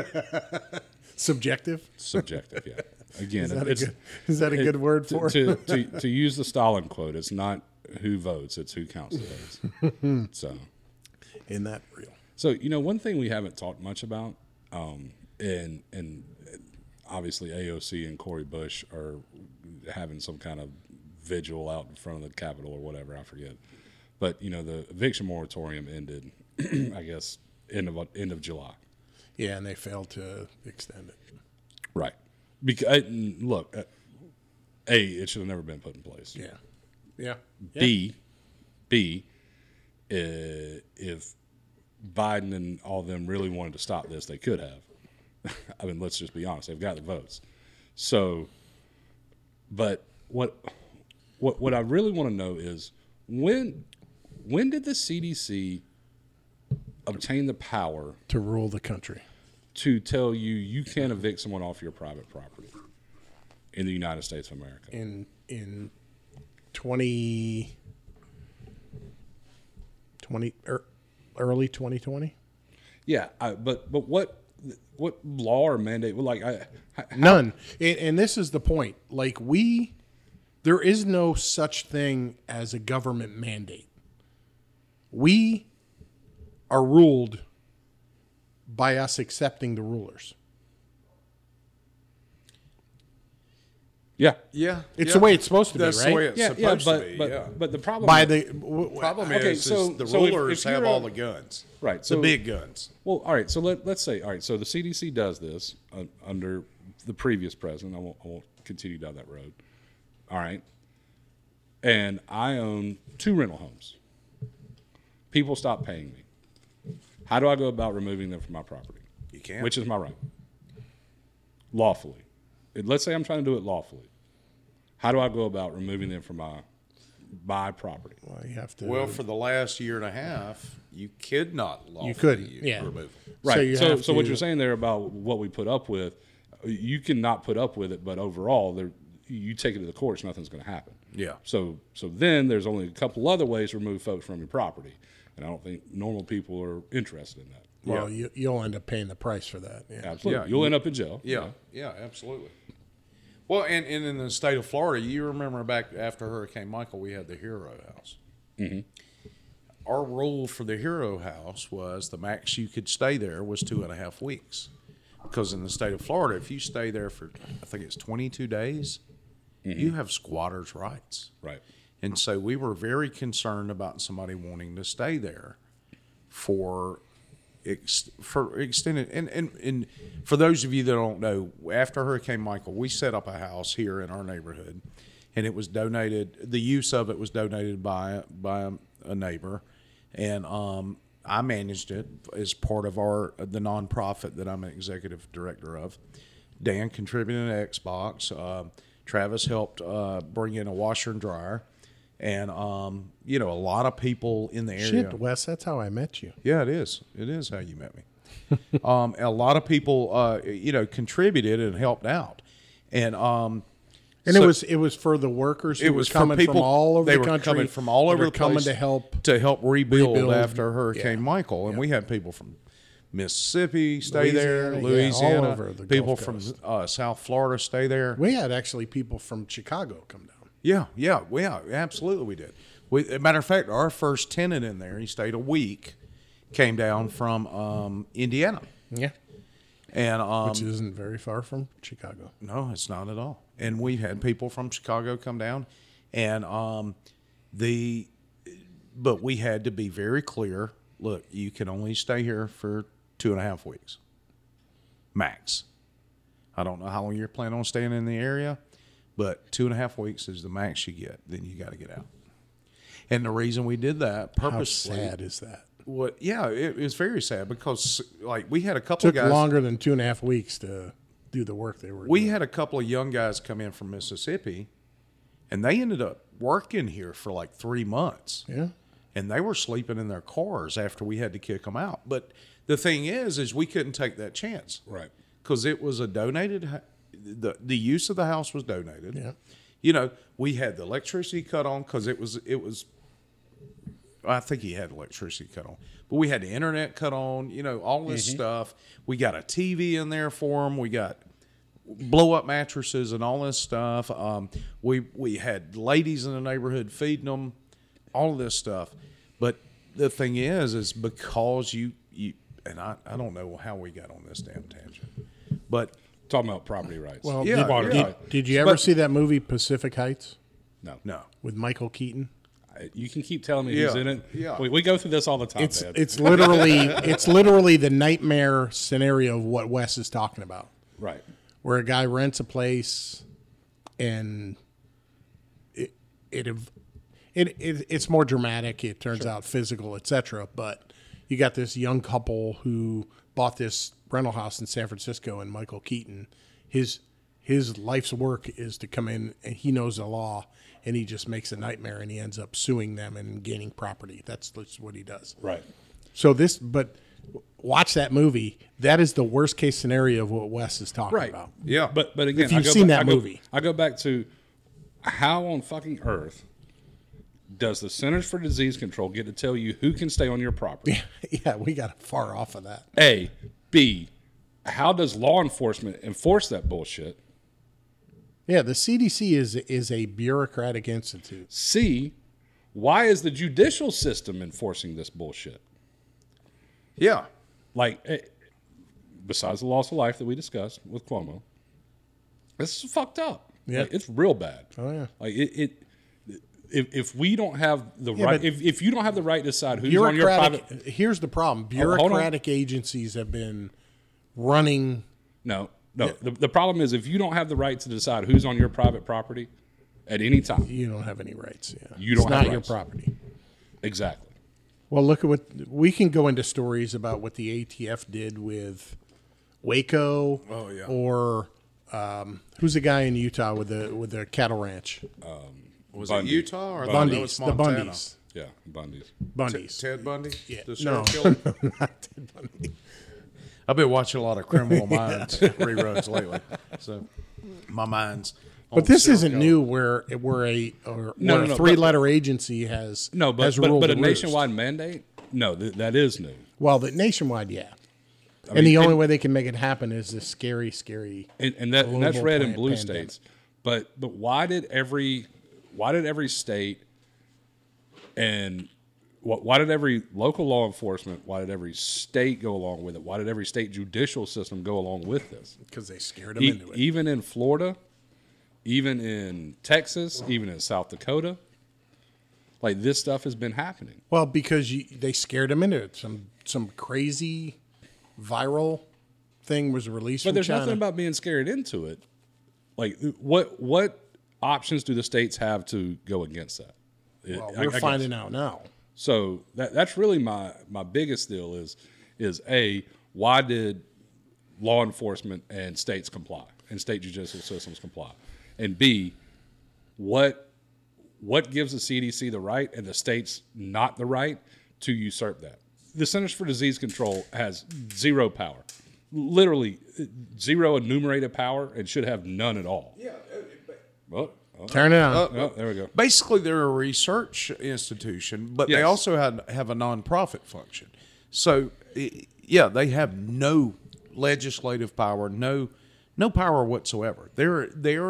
Subjective? subjective. Yeah. Again, Is that a good word for it? to use the Stalin quote? It's not who votes; it's who counts the votes. So, Isn't that real? So one thing we haven't talked much about, and obviously AOC and Cori Bush are having some kind of vigil out in front of the Capitol or whatever, I forget. But the eviction moratorium ended, I guess, end of July. Yeah, and they failed to extend it. Right. Because look, A, it should have never been put in place. Yeah. B, if Biden and all of them really wanted to stop this, they could have. I mean, let's just be honest. They've got the votes. So, but what I really want to know is when did the CDC obtain the power To rule the country. to tell you can't evict someone off your private property in the United States of America? In 20 early 2020? Yeah, but what law or mandate? None. And this is the point. Like there is no such thing as a government mandate. We are ruled by us accepting the rulers. Yeah, Yeah. It's the way it's supposed to be, That's right? the way it's supposed to be. but the problem By is, the problem Okay, is so- the so if rulers you're have a- all the guns. right, The so big guns. Well, all right. So let's say, all right. So the CDC does this under the previous president. I won't continue down that road. All right. And I own 2 rental homes. People stop paying me. How do I go about removing them from my property? You can't. Which is my right. Lawfully. Let's say I'm trying to do it lawfully. How do I go about removing them from my property? well, you have to. Well, for the last year and a half, you could not lawfully couldn't, yeah. remove them. Right. So So what you're saying there about what we put up with, you cannot put up with it, but overall, you take it to the courts, nothing's going to happen. Yeah. So then there's only a couple other ways to remove folks from your property, and I don't think normal people are interested in that. Well, you'll end up paying the price for that. Yeah. Absolutely. Yeah, You'll end up in jail. Yeah, absolutely. Well, and in the state of Florida, you remember back after Hurricane Michael, we had the Hero House. Mm-hmm. Our rule for the Hero House was the max you could stay there was 2.5 weeks. Because in the state of Florida, if you stay there for, I think it's 22 days, you have squatters' rights. Right. And so we were very concerned about somebody wanting to stay there for extended. And for those of you that don't know, after Hurricane Michael, we set up a house here in our neighborhood, and it was donated. The use of it was donated by a neighbor, and I managed it as part of the nonprofit that I'm an executive director of. Dan contributed an Xbox. Travis helped bring in a washer and dryer, and a lot of people in the area. Shit, Wes, that's how I met you. Yeah, it is. It is how you met me. A lot of people, contributed and helped out, and so it was for the workers who it were was coming for people, from all over they the country. were coming from all over the coming place to help rebuild after Hurricane Michael, and we had people from Mississippi stay there, Louisiana, all over the people Gulf from Coast. South Florida stay there. We had actually people from Chicago come down. Yeah, absolutely we did. As a matter of fact, our first tenant in there, he stayed a week, came down from Indiana. Yeah. And Which isn't very far from Chicago. No, it's not at all. And we had people from Chicago come down, and but we had to be very clear. Look, you can only stay here for 2.5 weeks, max. I don't know how long you're planning on staying in the area, but 2.5 weeks is the max you get. Then you got to get out. And the reason we did that purposely. How sad is that? It was very sad because we had a couple of Took guys longer than 2.5 weeks to do the work they were doing. We had a couple of young guys come in from Mississippi, and they ended up working here for like 3 months. Yeah. And they were sleeping in their cars after we had to kick them out. But the thing is we couldn't take that chance. Right. Because it was a donated, the use of the house was donated. Yeah. We had the electricity cut on because it was, I think he had electricity cut on, but we had the internet cut on, all this stuff. We got a TV in there for them. We got blow up mattresses and all this stuff. We had ladies in the neighborhood feeding them, all of this stuff. But the thing is because you and I don't know how we got on this damn tangent, but talking about property rights. Well, yeah. Did you ever see that movie Pacific Heights no. with Michael Keaton? You can keep telling me who's in it. Yeah. We go through this all the time. It's literally the nightmare scenario of what Wes is talking about. Right. Where a guy rents a place and it's more dramatic. It turns out physical, etc. But you got this young couple who bought this rental house in San Francisco, and Michael Keaton, his life's work is to come in, and he knows the law, and he just makes a nightmare, and he ends up suing them and gaining property. That's what he does. Right. So but watch that movie. That is the worst case scenario of what Wes is talking about. Yeah. But again, if you've seen that movie, I go back to how on fucking earth does the Centers for Disease Control get to tell you who can stay on your property? Yeah, we got far off of that. A. B. How does law enforcement enforce that bullshit? Yeah, the CDC is a bureaucratic institute. C. Why is the judicial system enforcing this bullshit? Yeah. Besides the loss of life that we discussed with Cuomo, this is fucked up. Yeah. It's real bad. Oh yeah. If we don't have the right, if you don't have the right to decide who's on your private, here's the problem: bureaucratic agencies have been running. No. The problem is if you don't have the right to decide who's on your private property at any time, you don't have any rights. Yeah, you don't it's have not rights. your property. Exactly. Well, look at what we can go into stories about what the ATF did with Waco. Oh yeah. Or who's the guy in Utah with the cattle ranch? Was Bundy. it Utah or Bundy's, the Montana? Bundys. Yeah, Bundy's. Bundy's. Ted Bundy? Yeah. The No. serial killer? Not Ted Bundy. I've been watching a lot of Criminal Minds reruns lately, so my mind's. But this isn't new, where a three-letter agency has No, but ruled a the roost. nationwide mandate? No, that is new. Well, the nationwide, yeah. And the only way they can make it happen is this scary, and that's global red and blue pandemic. states. But why did every state and why did every local law enforcement, why did every state go along with it? Why did every state judicial system go along with this? Because they scared them into it. Even in Florida, even in Texas, even in South Dakota, like this stuff has been happening. Well, because they scared them into it. Some crazy viral thing was released But from there's China. nothing about being scared into it. Like what options do the states have to go against that? Well, I we're guess. finding out now. So that's really my biggest deal is A, why did law enforcement and states comply and state judicial systems comply? And B, what gives the CDC the right and the states not the right to usurp that? The Centers for Disease Control has zero power, literally zero enumerated power, and should have none at all. Yeah. Turn it on. Oh, there we go. Basically, they're a research institution, but they Yes. also have a nonprofit function. So, yeah, they have no legislative power, no power whatsoever. They're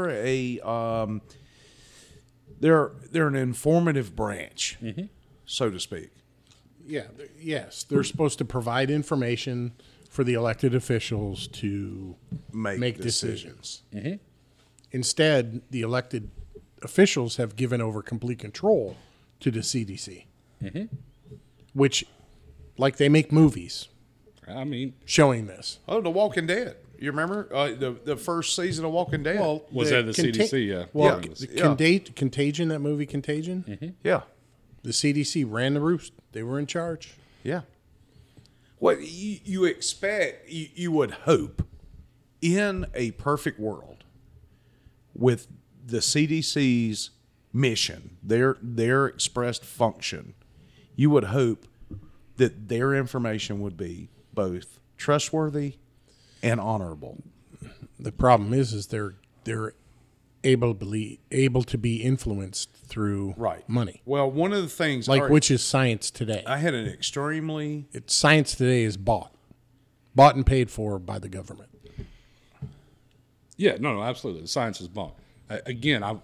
an informative branch, so to speak. Yeah. Yes, they're supposed to provide information for the elected officials to make decisions. Instead, the elected officials have given over complete control to the CDC, which, like, they make movies I mean, showing this. Oh, The Walking Dead. You remember the first season of Walking Dead? was that the CDC? Yeah. Well, Yeah. Contagion, that movie Contagion, Yeah. the CDC ran the roost. They were in charge. Yeah. What you expect, you would hope, in a perfect world, with the CDC's mission, their expressed function, you would hope that their information would be both trustworthy and honorable. The problem is they're able to be influenced through money. Well, one of the things, Which is science today. I had an extremely Science today is bought and paid for by the government. Yeah, no, absolutely. The science is bunk. Again, I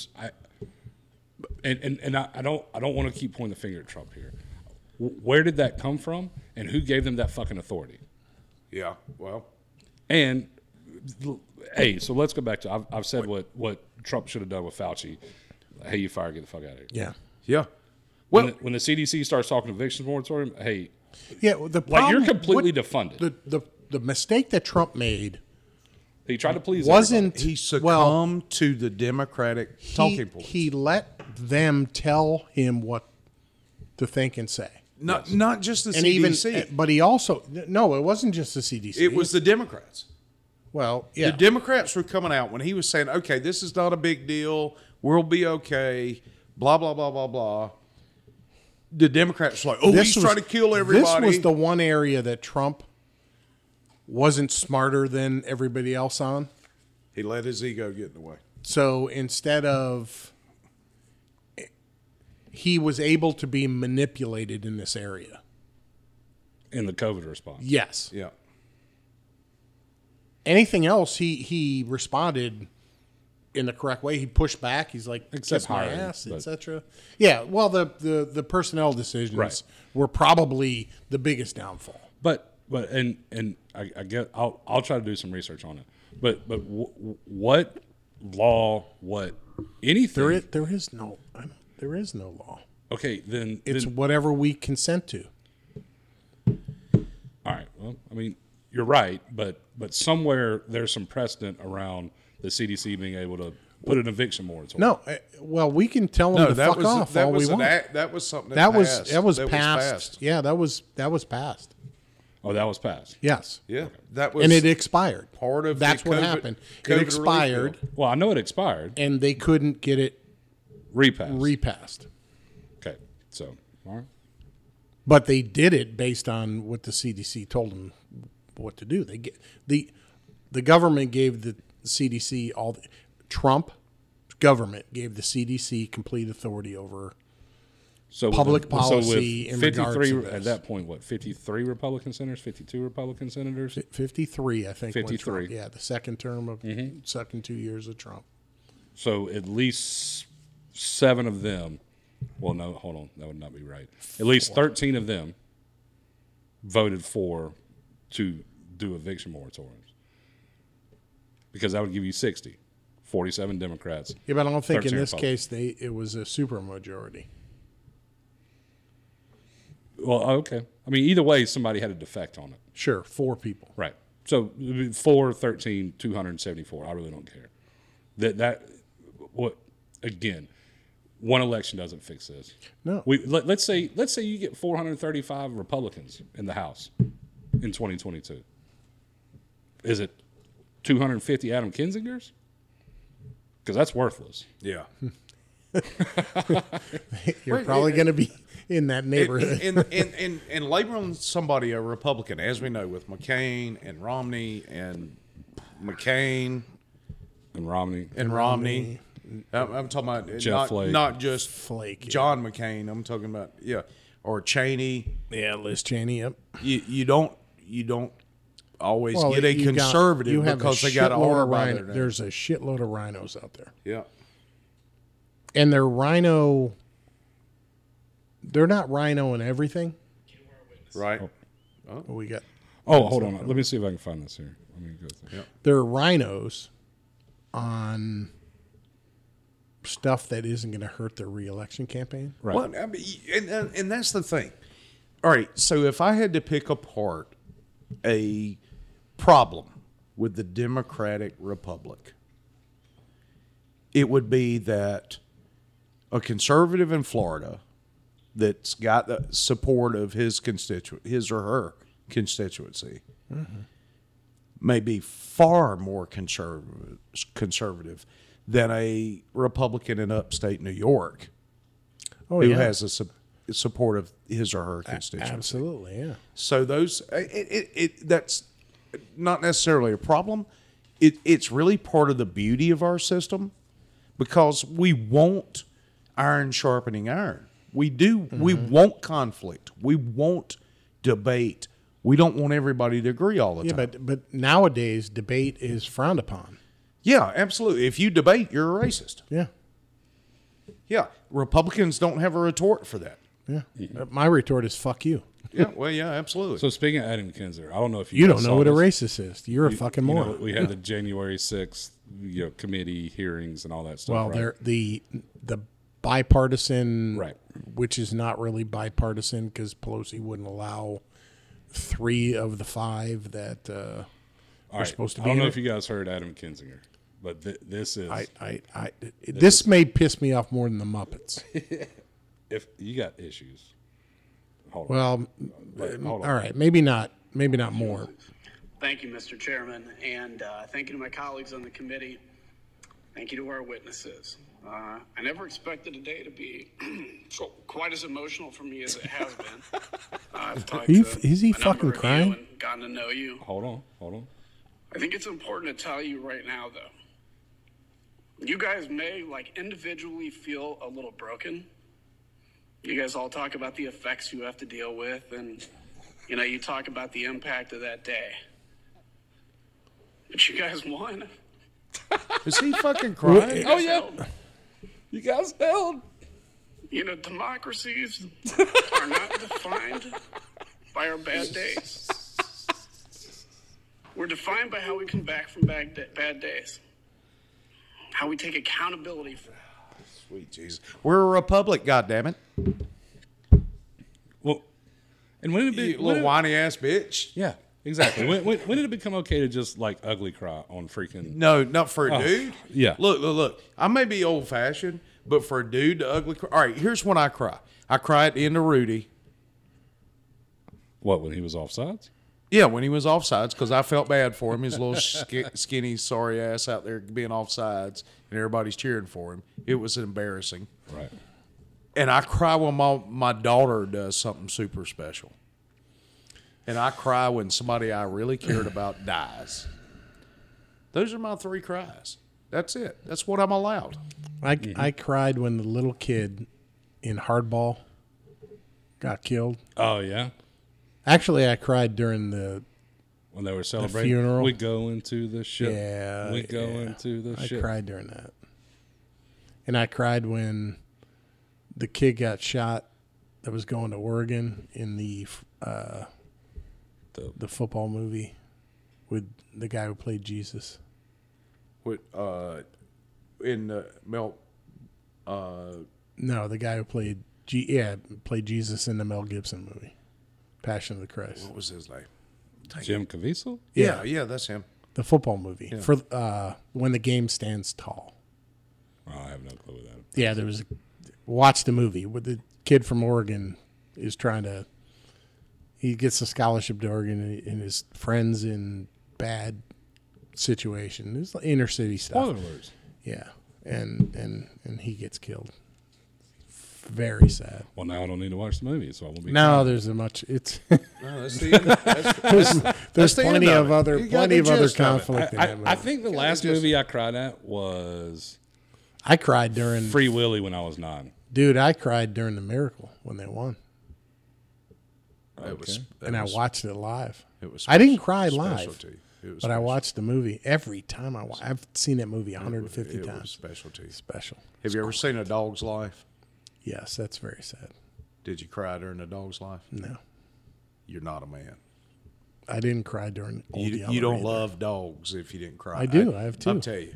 don't want to keep pointing the finger at Trump here. Where did that come from, and who gave them that fucking authority? yeah. Well, And hey, so let's go back to I've said what Trump should have done with Fauci. Hey, you fire, get the fuck out of here. Yeah. yeah. When the CDC starts talking eviction moratorium, hey, Yeah. The like you're problem- completely what- defunded. The mistake that Trump made He tried to please wasn't He succumbed to the Democratic talking points. he let them tell him what to think and say. Not just the And CDC. but he also no, it wasn't just the CDC. It was the Democrats. well, yeah. The Democrats were coming out when he was saying, okay, this is not a big deal. We'll be okay. Blah, blah, blah, blah, blah. The Democrats were like, oh, he's trying to kill everybody. This was the one area that Trump wasn't smarter than everybody else on. He let his ego get in the way. So instead of, he was able to be manipulated in this area. in the COVID response. Yes. Yeah. Anything else, he responded in the correct way. He pushed back. He's like, Except kiss my hiring, ass, but- etc. Yeah. Well, the personnel decisions Right. were probably the biggest downfall. But I get I'll try to do some research on it. But what law, what anything? There is no law. Okay, then It's whatever we consent to. all right. Well, I mean, you're right, but somewhere there's some precedent around the CDC being able to put an eviction moratorium. No, well, we can tell them to fuck off all we want. That was something That passed. was passed. Yeah, that was passed. Oh, that was passed. Yes, Yeah, that was and it expired. part of That's the what COVID happened. COVID It relief expired, bill. Well, I know it expired. and they couldn't get it Repassed. repassed. Okay, so all right. But they did it based on what the CDC told them what to do. They get the government gave the CDC Trump government gave the CDC complete authority over So public with policy in regards 53 to this. at that point, what, 53 Republican senators, 52 Republican senators? 53, I think. 53. Trump, yeah, the second term of second 2 years of Trump. So at least 7 of them, well, no, hold on, that would not be right. At least 13 of them voted to do eviction moratoriums, because that would give you 60, 47 Democrats. Yeah, but I don't think in 13 this Republicans. case it was a supermajority. Well, okay. I mean, either way, somebody had a defect on it. Sure, 4 people. Right. So 4, 13, 274. I really don't care. What again? One election doesn't fix this. No. Let's say you get 435 Republicans in the House in 2022. Is it 250 Adam Kinzingers? Because that's worthless. Yeah. You're probably going to be in that neighborhood. And labeling somebody a Republican, as we know, with McCain and Romney and McCain And Romney. I'm talking about Jeff Flake. not just Flake, yeah. John McCain. I'm talking about or Cheney. Yeah, Liz Cheney. Yep. You don't always Well, get a you conservative have because a they got a shitload R of by rhino. their name. There's a shitload of rhinos out there, Yeah. and they're not rhino in everything. Right. What we got? Oh, hold on. Let me see if I can find this here. Let me go through. They're rhinos on stuff that isn't going to hurt their reelection campaign. Right. Well, I mean, and that's the thing. All right. So if I had to pick apart a problem with the Democratic Republic, it would be that a conservative in Florida that's got the support of his or her constituency, may be far more conservative than a Republican in upstate New York who has a support of his or her constituency. Absolutely, yeah. So those that's not necessarily a problem. It's really part of the beauty of our system, because we want iron sharpening iron. We do. Mm-hmm. We want conflict. We want debate. We don't want everybody to agree all the time. Yeah, but nowadays debate is frowned upon. Yeah, absolutely. If you debate, you're a racist. Yeah. Yeah, Republicans don't have a retort for that. Yeah. My retort is fuck you. Yeah, well, yeah, absolutely. So speaking of Adam Kinzinger, I don't know if You don't guys know saw what a this. racist is. You're a fucking moron. We had the January 6th, committee hearings and all that stuff. Well, right? they're the bipartisan, Right. which is not really bipartisan because Pelosi wouldn't allow 3 of the 5 that all are right. supposed to I be don't in know it. if you guys heard Adam Kinzinger, but this is This may piss me off more than the Muppets. if you got issues. Hold on. Well, hold on. all right, maybe not more. Thank you, Mr. Chairman, and thank you to my colleagues on the committee. Thank you to our witnesses. I never expected a day to be quite as emotional for me as it has been. I've talked Is he to a fucking number of crying? you and gotten to know you. Hold on. I think it's important to tell you right now, though. You guys may, individually feel a little broken. You guys all talk about the effects you have to deal with, and, you talk about the impact of that day. But you guys won. Is he fucking crying? Oh, yeah. You guys held. Democracies are not defined by our bad days. We're defined by how we come back from bad days. How we take accountability for that. Sweet Jesus. We're a republic, goddammit. Well, and when did You little whiny ass bitch. Yeah, exactly. when did it become okay to just ugly cry on freaking? No, not for a dude. Yeah. Look. I may be old fashioned, but for a dude to ugly cry. All right, here's when I cry. I cry at the end of Rudy. What, when he was offsides? Yeah, when he was offsides, because I felt bad for him. His little skinny, sorry ass out there being offsides, and everybody's cheering for him. It was embarrassing. Right. And I cry when my daughter does something super special. And I cry when somebody I really cared about dies. Those are my 3 cries. That's it. That's what I'm allowed. I cried when the little kid in Hardball got killed. Oh yeah. Actually, I cried during when they were celebrating. funeral. We go into the ship. Yeah. We go into the ship. I cried during that. And I cried when the kid got shot that was going to Oregon in the football movie with the guy who played Jesus. With in Mel. No, the guy who played played Jesus in the Mel Gibson movie, Passion of the Christ. What was his name? Jim Caviezel? Yeah, that's him. The football movie for When the Game Stands Tall. Oh, I have no clue what that is. Yeah, there was. Watch the movie with the kid from Oregon is trying to. He gets a scholarship to Oregon and his friends in bad situation. It's like inner city stuff. Spoiler alerts. Yeah, and he gets killed. Very sad. Well, now I don't need to watch the movie, so I won't be. No, there's a much. It's No, that's there's the plenty end of of it. other You got the other gist of it. conflict in that movie. I think the last movie I cried at was I cried during Free Willy when I was 9. Dude, I cried during the Miracle when they won, It was, and I watched it live. It was. I didn't cry special live, to you. It was but I special. watched the movie every time I've seen that movie 150 It was times. special to you. Special. Have you ever seen A Dog's Life? Yes, that's very sad. Did you cry during A Dog's Life? No, You're not a man. I didn't cry during Old You Yeller don't either. love dogs if you didn't cry. I do. I have two. I'll tell you.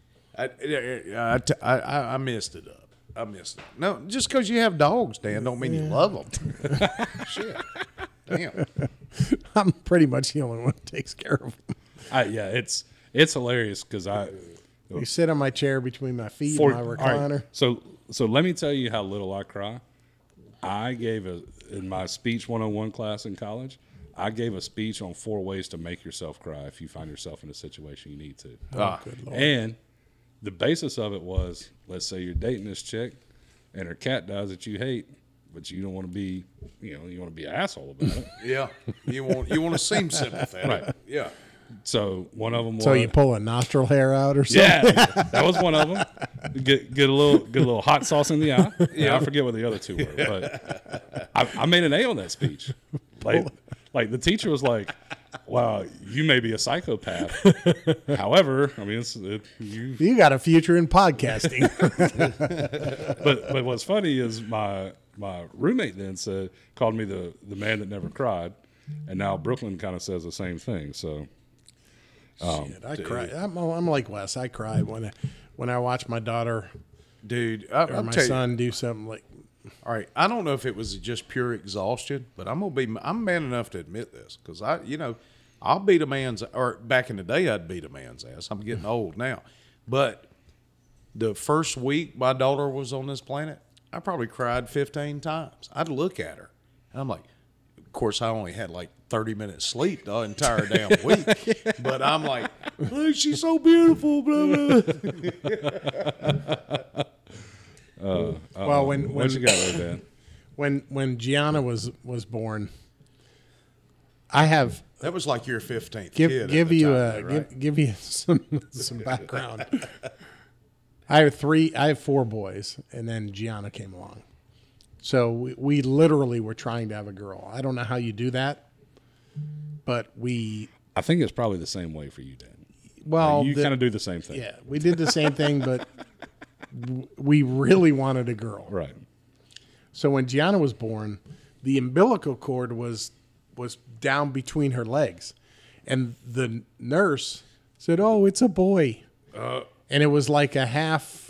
I messed it up. I missed it. No, just because you have dogs, Dan, don't mean you love them. Shit. Damn. I'm pretty much the only one that takes care of them. Yeah, it's hilarious because You sit on my chair between my feet for- and my all recliner. right, so let me tell you how little I cry. I gave in my speech 101 class in college. I gave a speech on 4 ways to make yourself cry if you find yourself in a situation you need to. Good Lord. And the basis of it was, let's say you're dating this chick and her cat dies that you hate, but you don't want to be, you want to be an asshole about it. Yeah. You want to seem sympathetic. Right. Yeah. So one of them was. So you pull a nostril hair out or something? Yeah, that was one of them. Get a little hot sauce in the eye. Yeah, I forget what the other 2 were, but I made an A on that speech. Like the teacher was like, "Wow, you may be a psychopath. However, I mean, You got a future in podcasting. But what's funny is my roommate then called me the man that never cried, and now Brooklyn kind of says the same thing. So. Shit, I cry. I'm like Wes. I cry when I watch my daughter Dude, or I'll my tell you. son do something like. All right, I don't know if it was just pure exhaustion, but I'm man enough to admit this because I'll beat a man's, or back in the day I'd beat a man's ass. I'm getting old now, but the first week my daughter was on this planet, I probably cried 15 times. I'd look at her, and I'm like, of course I only had like 30 minutes sleep the entire damn week, but I'm like, look, she's so beautiful, blah blah. Well, when What you got there, Dan? when Gianna was born, I have That was like your 15th give kid. give at the you time, a right? give you some background. I have 4 boys, and then Gianna came along. So we literally were trying to have a girl. I don't know how you do that, but I think it's probably the same way for you, Dan. well, You kind of do the same thing. yeah, we did the same thing, but we really wanted a girl. Right. So when Gianna was born, the umbilical cord was down between her legs, and the nurse said, "Oh, it's a boy," and it was like a half,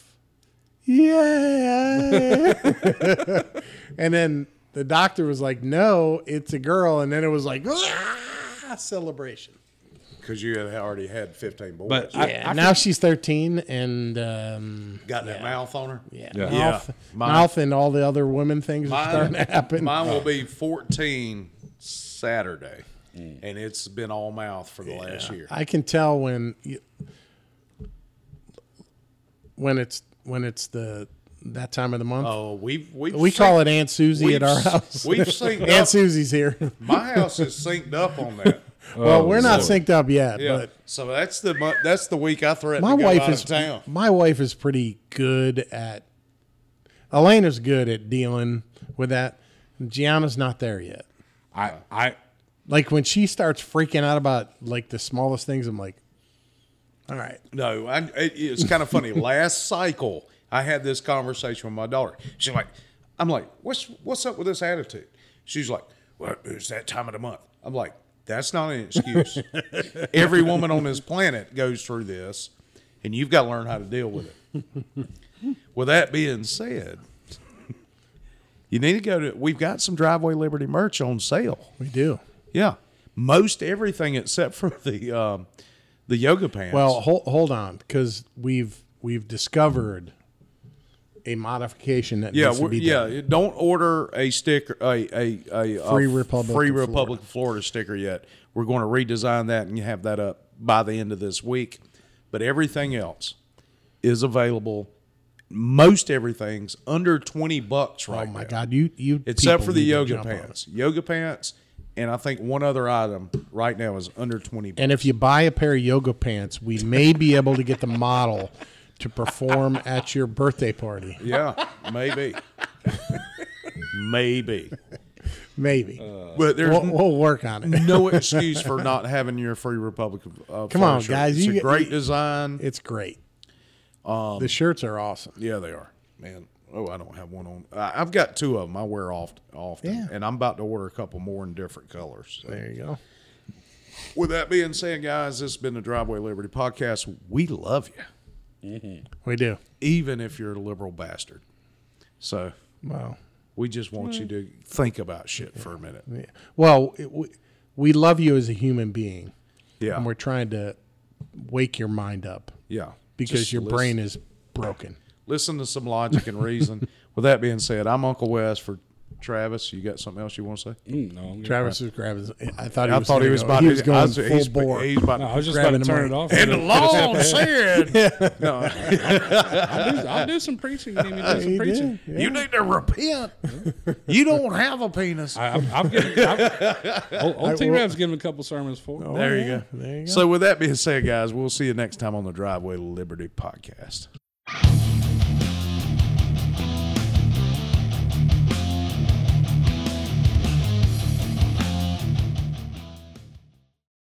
yeah. And then the doctor was like, "No, it's a girl," and then it was like, celebration. Because you had already had 15 boys. But Yeah, now she's 13, and got that mouth on her? yeah, Yeah. mouth and all the other women things are starting to happen. Mine will be 14 Saturday, and it's been all mouth for the last year. I can tell when it's that time of the month. Oh, we call it Aunt Susie at our house. We've synced Aunt up. Susie's here. My house is synced up on that. Well, we're not Lord. synced up yet, Yeah, but so that's the week I threatened my to go wife out is of town. my wife is pretty good at. Elena's good at dealing with that. Gianna's not there yet. I Like when she starts freaking out about like the smallest things, I'm like, all right. No, it's kind of funny. Last cycle, I had this conversation with my daughter. She's like, I'm like, what's up with this attitude? She's like, well, it's that time of the month. I'm like, that's not an excuse. Every woman on this planet goes through this, and you've got to learn how to deal with it. With that being said, you need to go to, we've got some Driveway Liberty merch on sale. We do. Yeah. Most everything except for the yoga pants. Well, hold on, because we've discovered a modification that needs to be done. Don't order a sticker, a Free Republic of Florida sticker yet. We're going to redesign that and have that up by the end of this week. But everything else is available. Most everything's under $20 right now. Oh my God, you except for the people need to yoga jump on pants. Yoga pants, and I think one other item right now is under $20. And if you buy a pair of yoga pants, we may be able to get the model to perform at your birthday party. Yeah, maybe. Maybe. But we'll work on it. No excuse for not having your Free Republic of Come on, shirt. guys. It's a great design. It's great. The shirts are awesome. Yeah, they are. Man, I don't have one on. I've got two of them I wear often. Yeah. And I'm about to order a couple more in different colors. So. There you go. With that being said, guys, this has been the Driveway Liberty Podcast. We love you. Mm-hmm. We do. Even if you're a liberal bastard. So, well, we just want you to think about shit for a minute. Yeah. Well, we love you as a human being. Yeah. And we're trying to wake your mind up. Yeah. Because Just your brain is broken. Listen to some logic and reason. With that being said, I'm Uncle Wes for Travis. You got something else you want to say? No. Travis is grabbing. I thought he was about to go full bore. I was just about to turn it off. And the law said, no, I'll do some preaching. You need me to do some preaching? Yeah. You need to repent. You don't have a penis. I've given. Old T-Rab's given a couple sermons for. There you go. There you go. So with that being said, guys, we'll see you next time on the Driveway Liberty Podcast.